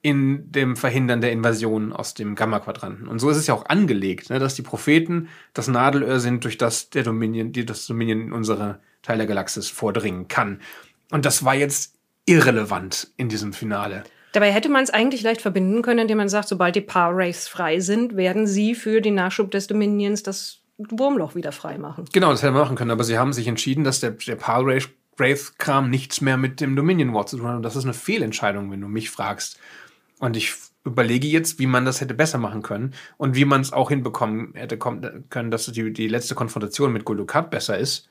Speaker 2: in dem Verhindern der Invasion aus dem Gamma-Quadranten. Und so ist es ja auch angelegt, ne, dass die Propheten das Nadelöhr sind, durch das der Dominion, die das Dominion in unsere Teil der Galaxis vordringen kann. Und das war jetzt irrelevant in diesem Finale.
Speaker 1: Dabei hätte man es eigentlich leicht verbinden können, indem man sagt, sobald die Power-Wraiths frei sind, werden sie für den Nachschub des Dominions das Wurmloch wieder frei machen.
Speaker 2: Genau, das hätte man machen können, aber sie haben sich entschieden, dass der, der Power-Wraith-Kram nichts mehr mit dem Dominion War zu tun hat. Und das ist eine Fehlentscheidung, wenn du mich fragst. Und ich überlege jetzt, wie man das hätte besser machen können und wie man es auch hinbekommen hätte kommen können, dass die, die letzte Konfrontation mit Gul Dukat besser ist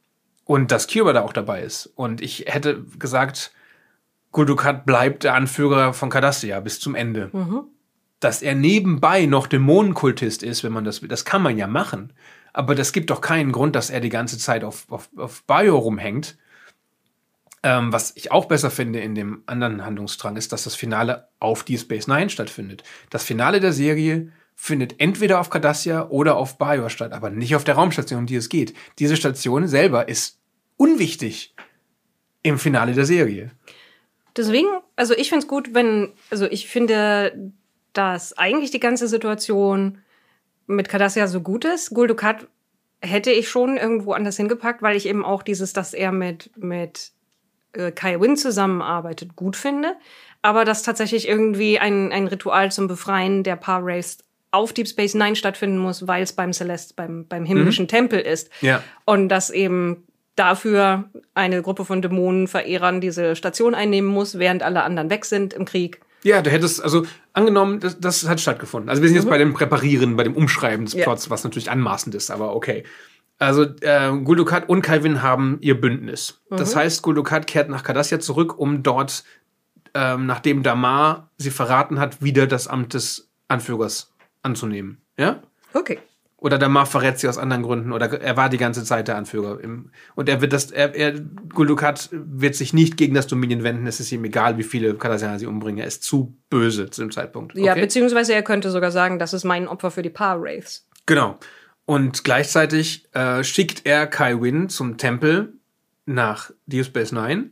Speaker 2: und dass Kira da auch dabei ist. Und ich hätte gesagt, Gul Dukat bleibt der Anführer von Cardassia bis zum Ende.
Speaker 1: Mhm.
Speaker 2: Dass er nebenbei noch Dämonenkultist ist, wenn man das, das kann man ja machen. Aber das gibt doch keinen Grund, dass er die ganze Zeit auf, auf, auf Bajor rumhängt. Ähm, was ich auch besser finde in dem anderen Handlungsstrang ist, dass das Finale auf Deep Space Nine stattfindet. Das Finale der Serie findet entweder auf Cardassia oder auf Bajor statt, aber nicht auf der Raumstation, um die es geht. Diese Station selber ist unwichtig im Finale der Serie.
Speaker 1: Deswegen, also ich finde es gut, wenn, also ich finde, dass eigentlich die ganze Situation mit Cardassia so gut ist. Gul Dukat hätte ich schon irgendwo anders hingepackt, weil ich eben auch dieses, dass er mit, mit äh, Kai Winn zusammenarbeitet, gut finde. Aber dass tatsächlich irgendwie ein, ein Ritual zum Befreien der Par-Wraiths auf Deep Space Nine stattfinden muss, weil es beim Celeste, beim, beim himmlischen mhm. Tempel ist.
Speaker 2: Ja.
Speaker 1: Und dass eben dafür eine Gruppe von Dämonenverehrern diese Station einnehmen muss, während alle anderen weg sind im Krieg.
Speaker 2: Ja, du hättest, also angenommen, das, das hat stattgefunden. Also wir sind jetzt mhm. bei dem Präparieren, bei dem Umschreiben des Plots, ja. was natürlich anmaßend ist, aber okay. Also äh, Gul Dukat und Kai Winn haben ihr Bündnis. Mhm. Das heißt, Gul Dukat kehrt nach Cardassia zurück, um dort, ähm, nachdem Damar sie verraten hat, wieder das Amt des Anführers anzunehmen. Ja?
Speaker 1: Okay.
Speaker 2: Oder Damar verrät sie aus anderen Gründen, oder er war die ganze Zeit der Anführer. Im, und er wird das, er, er, Gul Dukat wird sich nicht gegen das Dominion wenden, es ist ihm egal, wie viele Cardassianer sie umbringen, er ist zu böse zu dem Zeitpunkt. Okay?
Speaker 1: Ja, beziehungsweise er könnte sogar sagen, das ist mein Opfer für die Par-Wraiths.
Speaker 2: Genau. Und gleichzeitig äh, schickt er Kai Winn zum Tempel nach Deep Space Nine,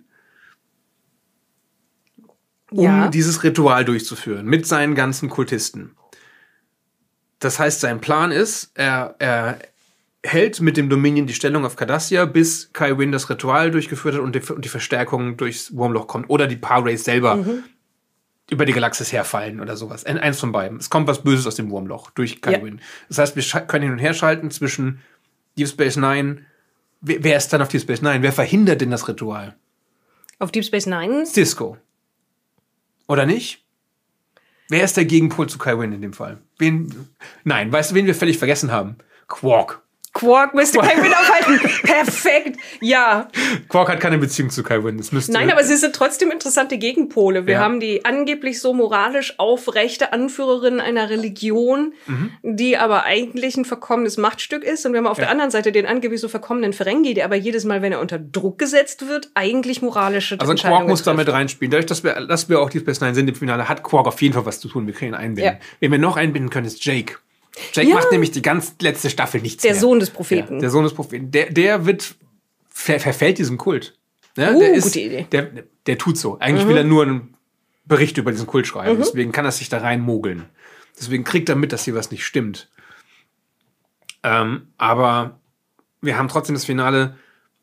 Speaker 2: um ja. dieses Ritual durchzuführen, mit seinen ganzen Kultisten. Das heißt, sein Plan ist, er, er hält mit dem Dominion die Stellung auf Cardassia, bis Kai Winn das Ritual durchgeführt hat und die, und die Verstärkung durchs Wurmloch kommt. Oder die Par-Wraiths selber mhm. über die Galaxis herfallen oder sowas. Eins von beiden. Es kommt was Böses aus dem Wurmloch durch Kai ja. Winn. Das heißt, wir können hin und her schalten zwischen Deep Space Nine. Wer, wer ist dann auf Deep Space Nine? Wer verhindert denn das Ritual?
Speaker 1: Auf Deep Space Nine?
Speaker 2: Sisko. Oder nicht? Wer ist der Gegenpol zu Kai Winn in dem Fall? Wen? Nein, weißt du, wen wir völlig vergessen haben? Quark.
Speaker 1: Quark müsste Kai Winn aufhalten. Perfekt, ja.
Speaker 2: Quark hat keine Beziehung zu Kai Winn. Das müsste
Speaker 1: Nein, aber sie sind trotzdem interessante Gegenpole. Wir
Speaker 2: ja.
Speaker 1: haben die angeblich so moralisch aufrechte Anführerin einer Religion, mhm. die aber eigentlich ein verkommenes Machtstück ist. Und wir haben auf ja. der anderen Seite den angeblich so verkommenen Ferengi, der aber jedes Mal, wenn er unter Druck gesetzt wird, eigentlich moralische
Speaker 2: Also Quark muss damit reinspielen. Dadurch, dass wir, dass wir auch Deep Space Nine sind im Finale, hat Quark auf jeden Fall was zu tun. Wir können ihn einbinden. Ja. Wen wir noch einbinden können, ist Jake. Jake ja. macht nämlich die ganz letzte Staffel nichts
Speaker 1: der
Speaker 2: mehr.
Speaker 1: Der Sohn des Propheten.
Speaker 2: Ja, der Sohn des Propheten. Der, der wird, ver, verfällt diesem Kult. Ja,
Speaker 1: uh,
Speaker 2: der ist,
Speaker 1: gute Idee.
Speaker 2: Der, der tut so. Eigentlich mhm. will er nur einen Bericht über diesen Kult schreiben. Mhm. Deswegen kann er sich da reinmogeln. Deswegen kriegt er mit, dass hier was nicht stimmt. Ähm, aber wir haben trotzdem das Finale.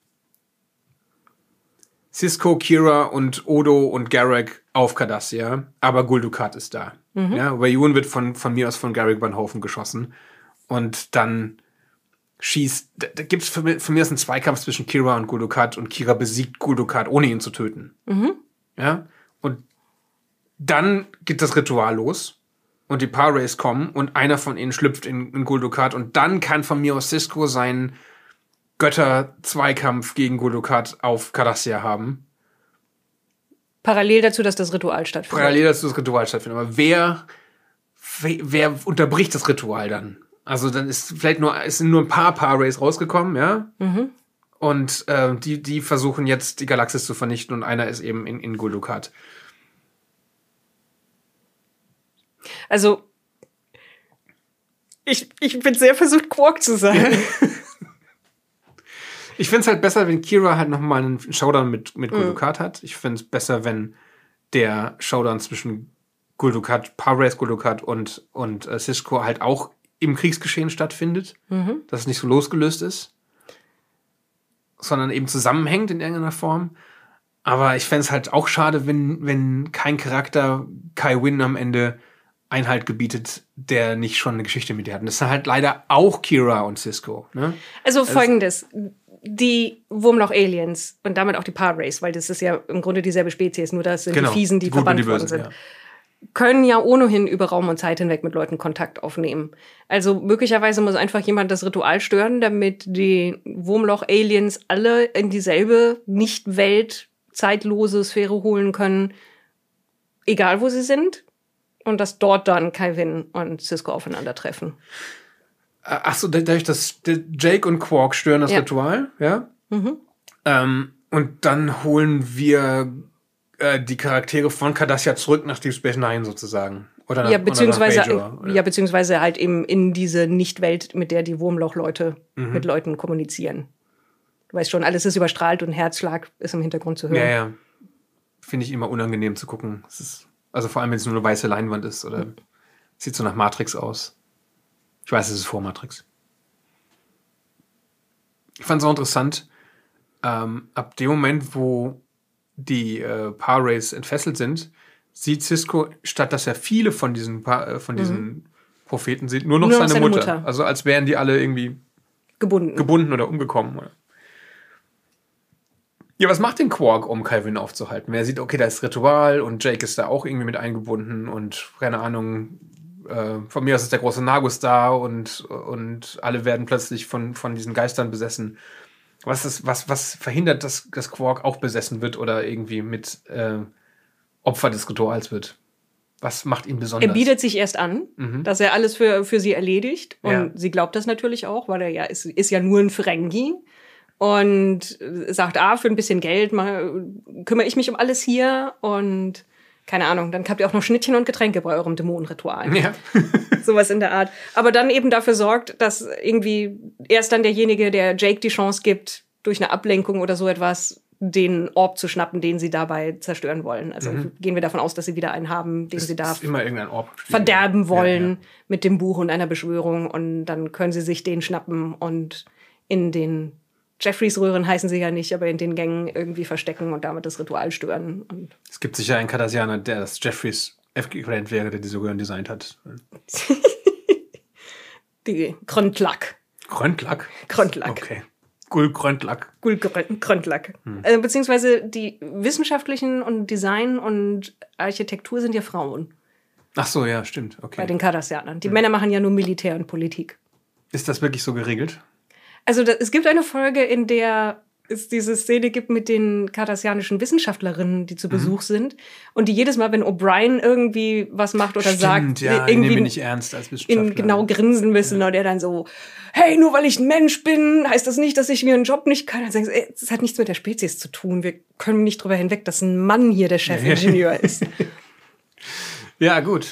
Speaker 2: Sisko, Kira und Odo und Garak auf Cardassia, aber Gul Dukat ist da. Mhm. Ja, Weyoun wird von, von mir aus von Garak über den Haufen geschossen. Und dann schießt, da, da gibt es für, für mich einen Zweikampf zwischen Kira und Gul Dukat und Kira besiegt Gul Dukat, ohne ihn zu töten.
Speaker 1: Mhm.
Speaker 2: Ja, und dann geht das Ritual los und die Par-Wraiths kommen und einer von ihnen schlüpft in, in Gul Dukat und dann kann von mir aus Sisko seinen Götter-Zweikampf gegen Gul Dukat auf Cardassia haben.
Speaker 1: Parallel dazu, dass das Ritual stattfindet.
Speaker 2: Parallel dazu, dass das Ritual stattfindet. Aber wer, wer, wer unterbricht das Ritual dann? Also dann ist vielleicht nur, es sind nur ein paar Par-Wraiths rausgekommen, ja?
Speaker 1: Mhm.
Speaker 2: Und äh, die, die versuchen jetzt, die Galaxis zu vernichten und einer ist eben in, in Gul Dukat.
Speaker 1: Also, ich, ich bin sehr versucht, Quark zu sein.
Speaker 2: Ich finde es halt besser, wenn Kira halt nochmal einen Showdown mit, mit Gul Dukat mhm. hat. Ich finde es besser, wenn der Showdown zwischen Gul Dukat, Par-Wraiths Gul Dukat und, und äh, Sisko halt auch im Kriegsgeschehen stattfindet.
Speaker 1: Mhm.
Speaker 2: Dass es nicht so losgelöst ist. Sondern eben zusammenhängt in irgendeiner Form. Aber ich fände es halt auch schade, wenn, wenn kein Charakter Kai Winn am Ende Einhalt gebietet, der nicht schon eine Geschichte mit dir hat. Und das sind halt leider auch Kira und Sisko. Ne?
Speaker 1: Also folgendes. Die Wurmloch-Aliens und damit auch die Par-Wraiths, weil das ist ja im Grunde dieselbe Spezies, nur das sind genau. die Fiesen, die, die verbannt worden sind, ja. können ja ohnehin über Raum und Zeit hinweg mit Leuten Kontakt aufnehmen. Also möglicherweise muss einfach jemand das Ritual stören, damit die Wurmloch-Aliens alle in dieselbe nicht-Welt, zeitlose Sphäre holen können, egal wo sie sind, und dass dort dann Kai Winn und Sisko aufeinandertreffen.
Speaker 2: Ach so, dadurch, dass Jake und Quark stören das
Speaker 1: ja.
Speaker 2: Ritual, ja?
Speaker 1: Mhm.
Speaker 2: Ähm, Und dann holen wir äh, die Charaktere von Cardassia zurück nach Deep Space Nine sozusagen. Oder nach,
Speaker 1: ja, beziehungsweise,
Speaker 2: oder nach Bajor,
Speaker 1: ja, beziehungsweise halt eben in diese Nicht-Welt, mit der die Wurmloch-Leute
Speaker 2: Mhm.
Speaker 1: mit Leuten kommunizieren. Du weißt schon, alles ist überstrahlt und Herzschlag ist im Hintergrund zu hören.
Speaker 2: Ja, ja. Finde ich immer unangenehm zu gucken. Es ist, also vor allem, wenn es nur eine weiße Leinwand ist oder
Speaker 1: Mhm.
Speaker 2: sieht so nach Matrix aus. Ich weiß, es ist vor Matrix. Ich fand es auch interessant, ähm, ab dem Moment, wo die äh, Par-Rays entfesselt sind, sieht Sisko, statt dass er viele von diesen, pa äh, von diesen
Speaker 1: Mhm.
Speaker 2: Propheten sieht, nur noch
Speaker 1: Nur noch
Speaker 2: seine,
Speaker 1: seine
Speaker 2: Mutter.
Speaker 1: Mutter.
Speaker 2: Also als wären die alle irgendwie
Speaker 1: Gebunden.
Speaker 2: gebunden oder umgekommen. Oder? Ja, was macht denn Quark, um Calvin aufzuhalten? Er sieht, okay, da ist Ritual und Jake ist da auch irgendwie mit eingebunden und keine Ahnung, äh, von mir aus ist der große Nagus da und, und alle werden plötzlich von, von diesen Geistern besessen. Was, ist, was, was verhindert, dass, dass Quark auch besessen wird oder irgendwie mit äh, Opfer des Rituals wird? Was macht ihn besonders?
Speaker 1: Er bietet sich erst an,
Speaker 2: Mhm.
Speaker 1: dass er alles für, für sie erledigt. Und
Speaker 2: Ja.
Speaker 1: sie glaubt das natürlich auch, weil er ja ist, ist ja nur ein Ferengi. Und sagt, ah, für ein bisschen Geld mal, kümmere ich mich um alles hier. Und keine Ahnung, dann habt ihr auch noch Schnittchen und Getränke bei eurem Dämonenritual.
Speaker 2: Ja.
Speaker 1: Sowas in der Art. Aber dann eben dafür sorgt, dass irgendwie erst dann derjenige, der Jake die Chance gibt, durch eine Ablenkung oder so etwas, den Orb zu schnappen, den sie dabei zerstören wollen. Also
Speaker 2: Mhm.
Speaker 1: gehen wir davon aus, dass sie wieder einen haben, den
Speaker 2: Es
Speaker 1: sie da
Speaker 2: ist immer irgendein Orb.
Speaker 1: verderben wollen
Speaker 2: Ja, ja.
Speaker 1: mit dem Buch und einer Beschwörung. Und dann können sie sich den schnappen und in den Jeffreys-Röhren heißen sie ja nicht, aber in den Gängen irgendwie verstecken und damit das Ritual stören. Und
Speaker 2: Es gibt sicher einen Cardassianer, der das Jeffreys Äquivalent wäre, der die sogar designt hat.
Speaker 1: die Gröntlack.
Speaker 2: Gröntlack?
Speaker 1: Gröntlack.
Speaker 2: Okay. Gul Gröntlack.
Speaker 1: Gröntlack. Hm. Äh, beziehungsweise die wissenschaftlichen und Design und Architektur sind ja Frauen
Speaker 2: Ach so, ja, stimmt. Okay.
Speaker 1: bei den Cardassianern. Die Männer machen ja nur Militär und Politik.
Speaker 2: Ist das wirklich so geregelt?
Speaker 1: Also da, es gibt eine Folge, in der es diese Szene gibt mit den kardassianischen Wissenschaftlerinnen, die zu
Speaker 2: Mhm.
Speaker 1: Besuch sind. Und die jedes Mal, wenn O'Brien irgendwie was macht oder
Speaker 2: Stimmt,
Speaker 1: sagt,
Speaker 2: ja, die
Speaker 1: irgendwie
Speaker 2: nehmen wir nicht ernst als Wissenschaftler.
Speaker 1: ihn genau grinsen müssen. Und er dann so, hey, nur weil ich ein Mensch bin, heißt das nicht, dass ich mir einen Job nicht kann. Dann sagen sie, ey, das hat nichts mit der Spezies zu tun. Wir können nicht drüber hinweg, dass ein Mann hier der Chefingenieur ist.
Speaker 2: Ja, gut.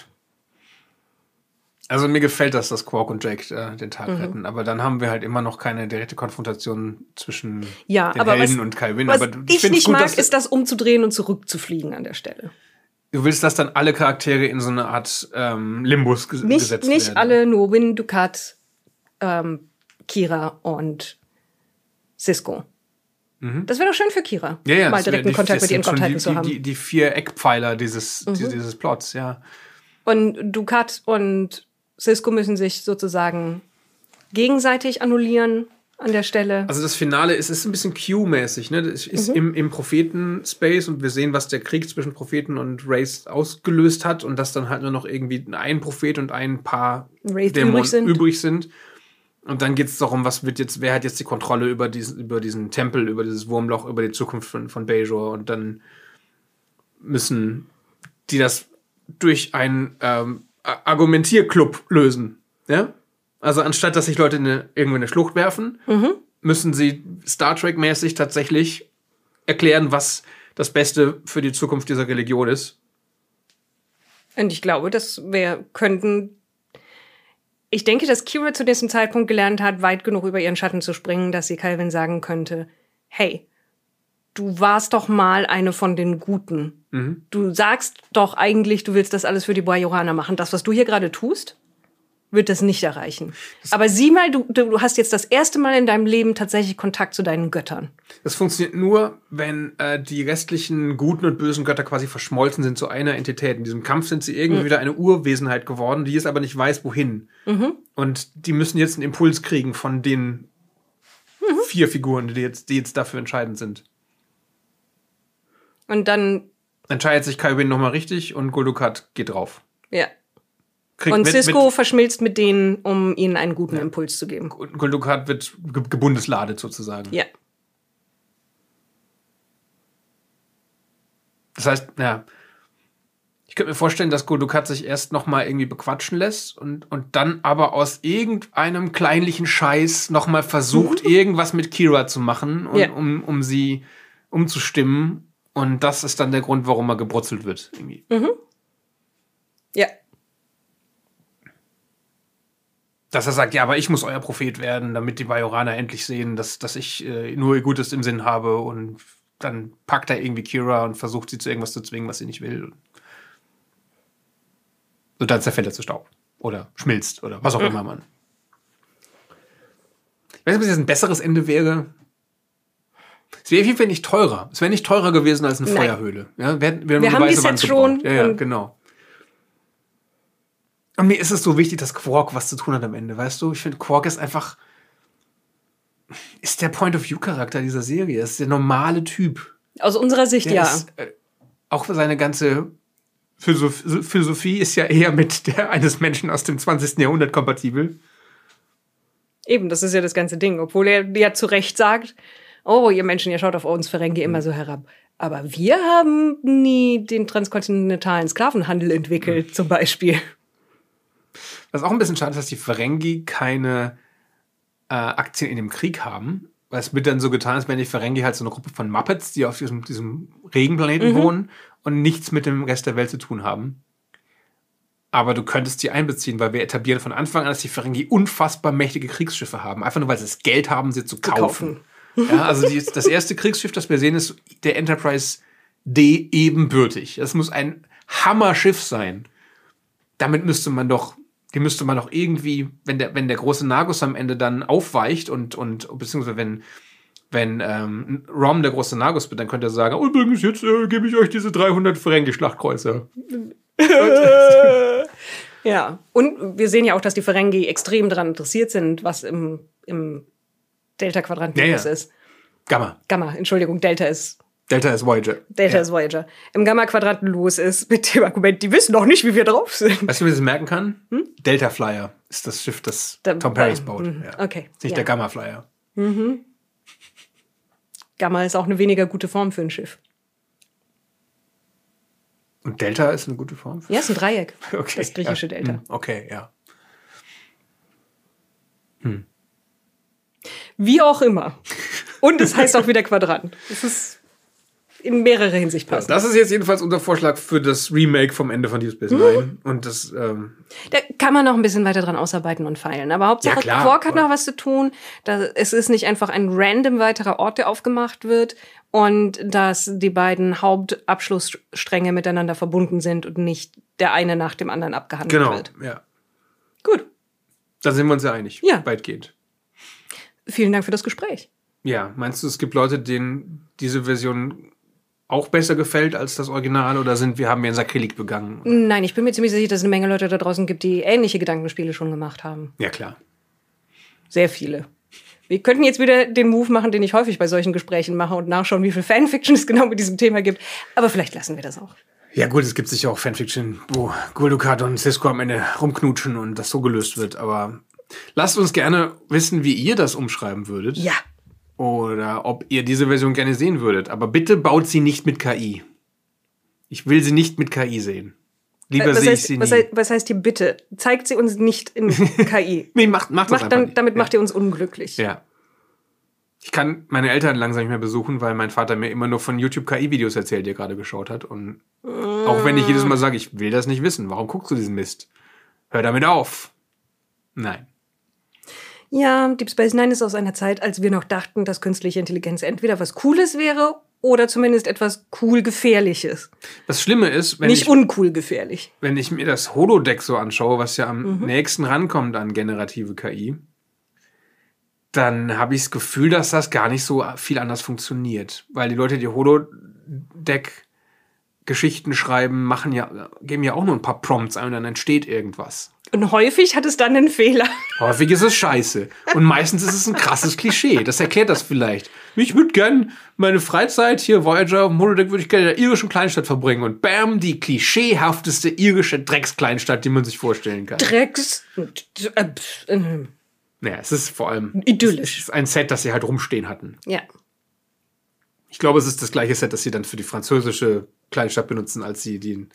Speaker 2: Also mir gefällt das, dass Quark und Jake äh, den Tag
Speaker 1: Mhm.
Speaker 2: retten. Aber dann haben wir halt immer noch keine direkte Konfrontation zwischen
Speaker 1: Ja,
Speaker 2: den
Speaker 1: aber
Speaker 2: Helden
Speaker 1: was,
Speaker 2: und Calvin.
Speaker 1: was
Speaker 2: aber
Speaker 1: ich
Speaker 2: find's
Speaker 1: nicht
Speaker 2: gut,
Speaker 1: mag,
Speaker 2: dass-
Speaker 1: ist das umzudrehen und zurückzufliegen an der Stelle.
Speaker 2: Du willst, dass dann alle Charaktere in so eine Art ähm, Limbus ges
Speaker 1: Nicht,
Speaker 2: gesetzt
Speaker 1: nicht
Speaker 2: werden.
Speaker 1: alle, nur Win, Dukat, ähm, Kira und Sisko. Das wäre doch schön für Kira,
Speaker 2: Ja, ja,
Speaker 1: mal
Speaker 2: das wär-
Speaker 1: direkten
Speaker 2: die-
Speaker 1: Kontakt
Speaker 2: das
Speaker 1: mit ihren
Speaker 2: sind schon
Speaker 1: Kontakten
Speaker 2: die,
Speaker 1: zu haben.
Speaker 2: Die, die, die vier Eckpfeiler dieses,
Speaker 1: Mhm.
Speaker 2: dieses Plots, ja.
Speaker 1: Und Dukat und Sisko müssen sich sozusagen gegenseitig annullieren an der Stelle.
Speaker 2: Also das Finale ist, ist ein bisschen Q-mäßig, ne? Das ist
Speaker 1: Mhm.
Speaker 2: im, im Propheten-Space und wir sehen, was der Krieg zwischen Propheten und Wraiths ausgelöst hat und dass dann halt nur noch irgendwie ein Prophet und ein paar
Speaker 1: Wraith
Speaker 2: Dämonen
Speaker 1: übrig sind.
Speaker 2: übrig sind. Und dann geht es darum, was wird jetzt, wer hat jetzt die Kontrolle über diesen, über diesen Tempel, über dieses Wurmloch, über die Zukunft von, von Bajor. Und dann müssen die das durch einen ähm, A- Argumentierclub lösen. Ja? Also anstatt, dass sich Leute in eine, irgendwo in eine Schlucht werfen,
Speaker 1: Mhm.
Speaker 2: müssen sie Star Trek-mäßig tatsächlich erklären, was das Beste für die Zukunft dieser Religion ist.
Speaker 1: Und ich glaube, dass wir könnten. Ich denke, dass Kira zu diesem Zeitpunkt gelernt hat, weit genug über ihren Schatten zu springen, dass sie Calvin sagen könnte: Hey, du warst doch mal eine von den Guten.
Speaker 2: Mhm.
Speaker 1: Du sagst doch eigentlich, du willst das alles für die Bajoraner machen. Das, was du hier gerade tust, wird das nicht erreichen. Aber sieh mal, du, du hast jetzt das erste Mal in deinem Leben tatsächlich Kontakt zu deinen Göttern.
Speaker 2: Das funktioniert nur, wenn äh, die restlichen guten und bösen Götter quasi verschmolzen sind zu einer Entität. In diesem Kampf sind sie irgendwie
Speaker 1: Mhm.
Speaker 2: wieder eine Urwesenheit geworden, die es aber nicht weiß, wohin.
Speaker 1: Mhm.
Speaker 2: Und die müssen jetzt einen Impuls kriegen von den
Speaker 1: Mhm.
Speaker 2: vier Figuren, die jetzt, die jetzt dafür entscheidend sind.
Speaker 1: Und dann,
Speaker 2: Entscheidet sich Calvin nochmal richtig und Gul Dukat geht drauf.
Speaker 1: ja.
Speaker 2: Kriegt
Speaker 1: Und
Speaker 2: mit-
Speaker 1: Sisko
Speaker 2: mit-
Speaker 1: verschmilzt mit denen, um ihnen einen guten Impuls zu geben.
Speaker 2: Gul Dukat wird ge gebundesladet sozusagen.
Speaker 1: Ja.
Speaker 2: Das heißt, ja, ich könnte mir vorstellen, dass Gul Dukat sich erst noch mal irgendwie bequatschen lässt und, und dann aber aus irgendeinem kleinlichen Scheiß noch mal versucht, irgendwas mit Kira zu machen, um,
Speaker 1: Ja.
Speaker 2: um, um sie umzustimmen. Und das ist dann der Grund, warum er gebrutzelt wird. Irgendwie.
Speaker 1: Mhm. Ja.
Speaker 2: Dass er sagt, ja, aber ich muss euer Prophet werden, damit die Bajoraner endlich sehen, dass, dass ich äh, nur ihr Gutes im Sinn habe. Und dann packt er irgendwie Kira und versucht sie zu irgendwas zu zwingen, was sie nicht will. Und dann zerfällt er zu Staub. Oder schmilzt. Oder was auch mhm. immer man. Ich weiß nicht, ob es jetzt ein besseres Ende wäre. Es wäre auf jeden Fall nicht teurer. Es wäre nicht teurer gewesen als eine Nein. Feuerhöhle. Ja, wir wir,
Speaker 1: wir haben die Sets schon.
Speaker 2: Ja, ja, genau. Und mir ist es so wichtig, dass Quark was zu tun hat am Ende, weißt du? Ich finde, Quark ist einfach ist der Point-of-View-Charakter dieser Serie. Das ist der normale Typ.
Speaker 1: Aus unserer Sicht, der ja.
Speaker 2: Ist, äh, auch für seine ganze Philosoph- Philosophie ist ja eher mit der eines Menschen aus dem zwanzigsten Jahrhundert kompatibel.
Speaker 1: Eben, das ist ja das ganze Ding. Obwohl er ja zu Recht sagt, oh, ihr Menschen, ihr schaut auf uns Ferengi immer so herab. Aber wir haben nie den transkontinentalen Sklavenhandel entwickelt, mhm. zum Beispiel.
Speaker 2: Was auch ein bisschen schade ist, dass die Ferengi keine äh, Aktien in dem Krieg haben. Weil es wird dann so getan, als wären die Ferengi halt so eine Gruppe von Muppets, die auf diesem, diesem Regenplaneten mhm. wohnen und nichts mit dem Rest der Welt zu tun haben. Aber du könntest die einbeziehen, weil wir etablieren von Anfang an, dass die Ferengi unfassbar mächtige Kriegsschiffe haben. Einfach nur, weil sie das Geld haben, sie zu kaufen. Zu kaufen. Ja, also die, das erste Kriegsschiff, das wir sehen, ist der Enterprise D ebenbürtig. Das muss ein Hammerschiff sein. Damit müsste man doch, die müsste man doch irgendwie, wenn der, wenn der große Nagus am Ende dann aufweicht und, und beziehungsweise wenn, wenn ähm, Rom der große Nagus wird, dann könnte er sagen, oh, übrigens, jetzt äh, gebe ich euch diese dreihundert Ferengi-Schlachtkreuzer.
Speaker 1: Ja, und wir sehen ja auch, dass die Ferengi extrem daran interessiert sind, was im, im Delta-Quadranten
Speaker 2: ja,
Speaker 1: los
Speaker 2: ja.
Speaker 1: ist.
Speaker 2: Gamma.
Speaker 1: Gamma, Entschuldigung, Delta ist...
Speaker 2: Delta ist Voyager.
Speaker 1: Delta
Speaker 2: ja.
Speaker 1: ist Voyager. Im Gamma-Quadranten los ist mit dem Argument, die wissen noch nicht, wie wir drauf sind.
Speaker 2: Weißt du, wie man das merken kann? Hm? Delta Flyer ist das Schiff, das da, Tom Paris baut.
Speaker 1: Mhm.
Speaker 2: Ja.
Speaker 1: Okay.
Speaker 2: Ist nicht
Speaker 1: ja.
Speaker 2: der Gamma Flyer.
Speaker 1: Mhm. Gamma ist auch eine weniger gute Form für ein Schiff.
Speaker 2: Und Delta ist eine gute Form?
Speaker 1: Ja, ist ein Dreieck.
Speaker 2: Okay.
Speaker 1: Das griechische
Speaker 2: ja.
Speaker 1: Delta.
Speaker 2: Okay, ja. Hm.
Speaker 1: Wie auch immer. Und es heißt auch wieder Quadrant. Es ist in mehrere Hinsicht passend.
Speaker 2: Ja, das ist jetzt jedenfalls unser Vorschlag für das Remake vom Ende von Deep Space Nine. Mhm. Und das, ähm
Speaker 1: da kann man noch ein bisschen weiter dran ausarbeiten und feilen. Aber Hauptsache,
Speaker 2: ja,
Speaker 1: Quark hat noch was zu tun. Dass es ist nicht einfach ein random weiterer Ort, der aufgemacht wird. Und dass die beiden Hauptabschlussstränge miteinander verbunden sind und nicht der eine nach dem anderen abgehandelt
Speaker 2: genau,
Speaker 1: wird.
Speaker 2: Genau, ja.
Speaker 1: Gut.
Speaker 2: Da sind wir uns ja einig.
Speaker 1: Ja.
Speaker 2: Weitgehend.
Speaker 1: Vielen Dank für das Gespräch.
Speaker 2: Ja, meinst du, es gibt Leute, denen diese Version auch besser gefällt als das Original, oder sind wir haben wir ein Sakrileg begangen?
Speaker 1: Nein, ich bin mir ziemlich sicher, dass es eine Menge Leute da draußen gibt, die ähnliche Gedankenspiele schon gemacht haben.
Speaker 2: Ja, klar.
Speaker 1: Sehr viele. Wir könnten jetzt wieder den Move machen, den ich häufig bei solchen Gesprächen mache und nachschauen, wie viel Fanfiction es genau mit diesem Thema gibt. Aber vielleicht lassen wir das auch.
Speaker 2: Ja gut, es gibt sicher auch Fanfiction, wo Guldukat und Sisko am Ende rumknutschen und das so gelöst wird. Aber lasst uns gerne wissen, wie ihr das umschreiben würdet.
Speaker 1: Ja.
Speaker 2: Oder ob ihr diese Version gerne sehen würdet. Aber bitte baut sie nicht mit K I. Ich will sie nicht mit K I sehen. Lieber
Speaker 1: was
Speaker 2: sehe
Speaker 1: heißt,
Speaker 2: ich sie
Speaker 1: was
Speaker 2: nie.
Speaker 1: Heißt, was heißt hier bitte? Zeigt sie uns nicht in K I.
Speaker 2: Nee, macht, macht das
Speaker 1: macht
Speaker 2: einfach
Speaker 1: dann,
Speaker 2: nicht.
Speaker 1: Damit
Speaker 2: ja.
Speaker 1: macht ihr uns unglücklich.
Speaker 2: Ja. Ich kann meine Eltern langsam nicht mehr besuchen, weil mein Vater mir immer nur von YouTube K I-Videos erzählt, die er gerade geschaut hat. Und mm. auch wenn ich jedes Mal sage, ich will das nicht wissen, warum guckst du diesen Mist? Hör damit auf. Nein.
Speaker 1: Ja, Deep Space Nine ist aus einer Zeit, als wir noch dachten, dass künstliche Intelligenz entweder was Cooles wäre oder zumindest etwas cool Gefährliches.
Speaker 2: Das Schlimme ist, wenn
Speaker 1: Nicht
Speaker 2: ich,
Speaker 1: uncool gefährlich.
Speaker 2: wenn ich mir das Holodeck so anschaue, was ja am
Speaker 1: Mhm.
Speaker 2: nächsten rankommt an generative K I, dann habe ich das Gefühl, dass das gar nicht so viel anders funktioniert. Weil die Leute, die Holodeck-Geschichten schreiben, machen ja, geben ja auch nur ein paar Prompts ein und dann entsteht irgendwas.
Speaker 1: Und häufig hat es dann einen Fehler.
Speaker 2: Häufig ist es scheiße. Und meistens ist es ein krasses Klischee. Das erklärt das vielleicht. Ich würde gern meine Freizeit hier, Voyager, auf dem Holodeck, würde ich gerne in der irischen Kleinstadt verbringen. Und bam, die klischeehafteste irische Dreckskleinstadt, die man sich vorstellen kann.
Speaker 1: Drecks. Äh, äh,
Speaker 2: Naja, es ist vor allem
Speaker 1: idyllisch.
Speaker 2: Es ist ein Set, das sie halt rumstehen hatten.
Speaker 1: Ja.
Speaker 2: Ich glaube, es ist das gleiche Set, das sie dann für die französische Kleinstadt benutzen, als sie den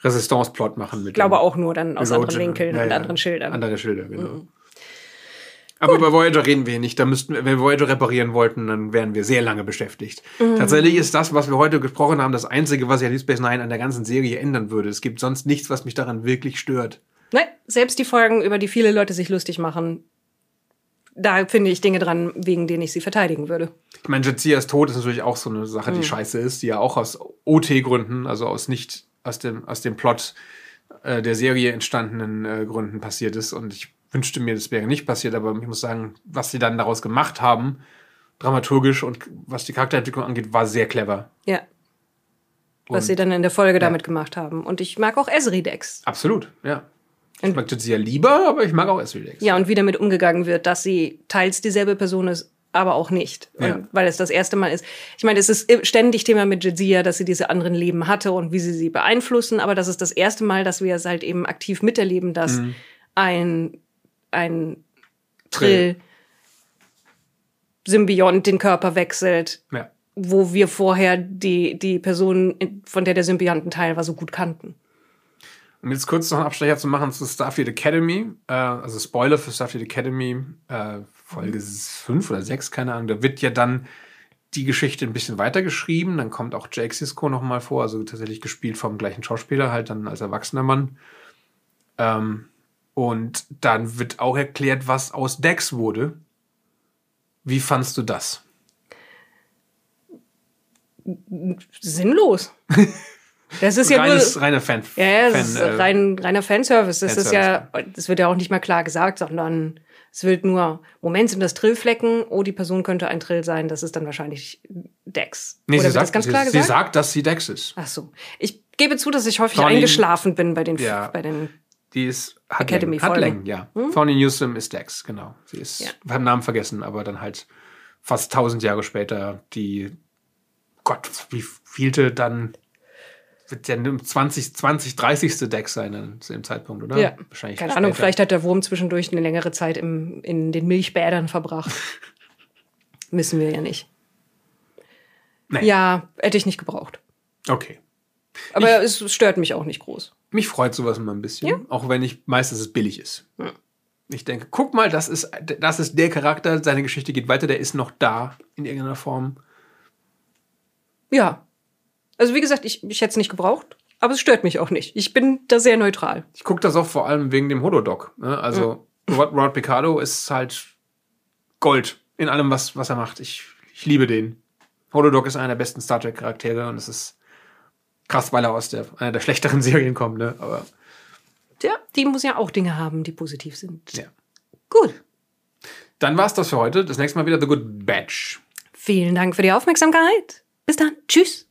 Speaker 2: Resistance-Plot machen. Mit
Speaker 1: ich glaube auch nur dann aus
Speaker 2: Erogen.
Speaker 1: anderen Winkeln
Speaker 2: ja,
Speaker 1: und
Speaker 2: ja.
Speaker 1: anderen Schildern.
Speaker 2: Andere Schilder, genau. Mhm. Aber über Voyager reden wir nicht. Da müssten wir, wenn wir Voyager reparieren wollten, dann wären wir sehr lange beschäftigt. Mhm. Tatsächlich ist das, was wir heute gesprochen haben, das Einzige, was ich an Deep Space Nine an der ganzen Serie ändern würde. Es gibt sonst nichts, was mich daran wirklich stört.
Speaker 1: Nein, selbst die Folgen, über die viele Leute sich lustig machen, da finde ich Dinge dran, wegen denen ich sie verteidigen würde.
Speaker 2: Ich meine, Jadzias Tod ist natürlich auch so eine Sache, die mhm. scheiße ist, die ja auch aus O T-Gründen, also aus nicht aus dem, aus dem Plot äh, der Serie entstandenen äh, Gründen passiert ist. Und ich wünschte mir, das wäre nicht passiert, aber ich muss sagen, was sie dann daraus gemacht haben, dramaturgisch und was die Charakterentwicklung angeht, war sehr clever.
Speaker 1: Ja. Was und, sie dann in der Folge ja. damit gemacht haben. Und ich mag auch Ezri-Dex.
Speaker 2: Absolut, ja. Ich mag Jadzia lieber, aber ich mag auch Ezri-Dex.
Speaker 1: Ja, und wie damit umgegangen wird, dass sie teils dieselbe Person ist, aber auch nicht. Ja. Und weil es das erste Mal ist. Ich meine, es ist ständig Thema mit Jadzia, dass sie diese anderen Leben hatte und wie sie sie beeinflussen. Aber das ist das erste Mal, dass wir es halt eben aktiv miterleben, dass mhm. ein ein Trill-Symbiont den Körper wechselt, ja. wo wir vorher die, die Person, von der der Symbiont ein Teil war, so gut kannten.
Speaker 2: Um jetzt kurz noch einen Abstecher zu machen zu Starfleet Academy, äh, also Spoiler für Starfleet Academy, äh, Folge fünf oder sechs, keine Ahnung, da wird ja dann die Geschichte ein bisschen weitergeschrieben, dann kommt auch Jake Sisko noch mal vor, also tatsächlich gespielt vom gleichen Schauspieler, halt dann als erwachsener Mann. Ähm, Und dann wird auch erklärt, was aus Dex wurde. Wie fandst du das?
Speaker 1: Sinnlos. Das ist ja
Speaker 2: Reines,
Speaker 1: nur,
Speaker 2: reiner Fan.
Speaker 1: Ja, ja, das
Speaker 2: Fan,
Speaker 1: ist
Speaker 2: äh,
Speaker 1: rein, reiner Fanservice. Das
Speaker 2: Fanservice.
Speaker 1: ist ja, das wird ja auch nicht mal klar gesagt, sondern es wird nur, Moment, sind das Trillflecken? Oh, die Person könnte ein Trill sein. Das ist dann wahrscheinlich Dex.
Speaker 2: Nee,
Speaker 1: Oder
Speaker 2: sie
Speaker 1: wird
Speaker 2: sagt,
Speaker 1: das ganz
Speaker 2: sie,
Speaker 1: klar
Speaker 2: sie
Speaker 1: gesagt?
Speaker 2: sagt, dass sie Dex ist.
Speaker 1: Ach so. Ich gebe zu, dass ich häufig
Speaker 2: Tony,
Speaker 1: eingeschlafen bin bei den,
Speaker 2: ja.
Speaker 1: bei den
Speaker 2: Die ist hat
Speaker 1: Academy-Folgen.
Speaker 2: Längen, ja. Hm? Tony Newsom ist Dex, genau. Sie ist,
Speaker 1: ja.
Speaker 2: wir haben den Namen vergessen, aber dann halt fast tausend Jahre später die, Gott, wie vielte dann wird ja zwanzig, zwanzig, dreißigste Dex sein dann zu dem Zeitpunkt, oder?
Speaker 1: Ja.
Speaker 2: Wahrscheinlich
Speaker 1: Keine
Speaker 2: später.
Speaker 1: Ahnung, vielleicht hat der Wurm zwischendurch eine längere Zeit im, in den Milchbädern verbracht. Wissen wir ja nicht.
Speaker 2: Nee.
Speaker 1: Ja, hätte ich nicht gebraucht.
Speaker 2: Okay.
Speaker 1: Aber
Speaker 2: ich,
Speaker 1: es stört mich auch nicht groß.
Speaker 2: Mich freut sowas immer ein bisschen, ja. Auch wenn ich meistens es billig ist.
Speaker 1: Ja.
Speaker 2: Ich denke, guck mal, das ist, das ist der Charakter, seine Geschichte geht weiter, der ist noch da in irgendeiner Form.
Speaker 1: Ja. Also wie gesagt, ich, ich hätte es nicht gebraucht, aber es stört mich auch nicht. Ich bin da sehr neutral.
Speaker 2: Ich gucke das auch vor allem wegen dem Holodoc. Ne? Also mhm. Rod, Rod Picardo ist halt Gold in allem, was, was er macht. Ich, ich liebe den. Holodoc ist einer der besten Star Trek Charaktere und es ist krass, weil er aus der, einer der schlechteren Serien kommt. Ne? Aber
Speaker 1: ja, die muss ja auch Dinge haben, die positiv sind.
Speaker 2: Ja.
Speaker 1: Gut.
Speaker 2: Dann war's das für heute. Das nächste Mal wieder The Good Batch.
Speaker 1: Vielen Dank für die Aufmerksamkeit. Bis dann. Tschüss.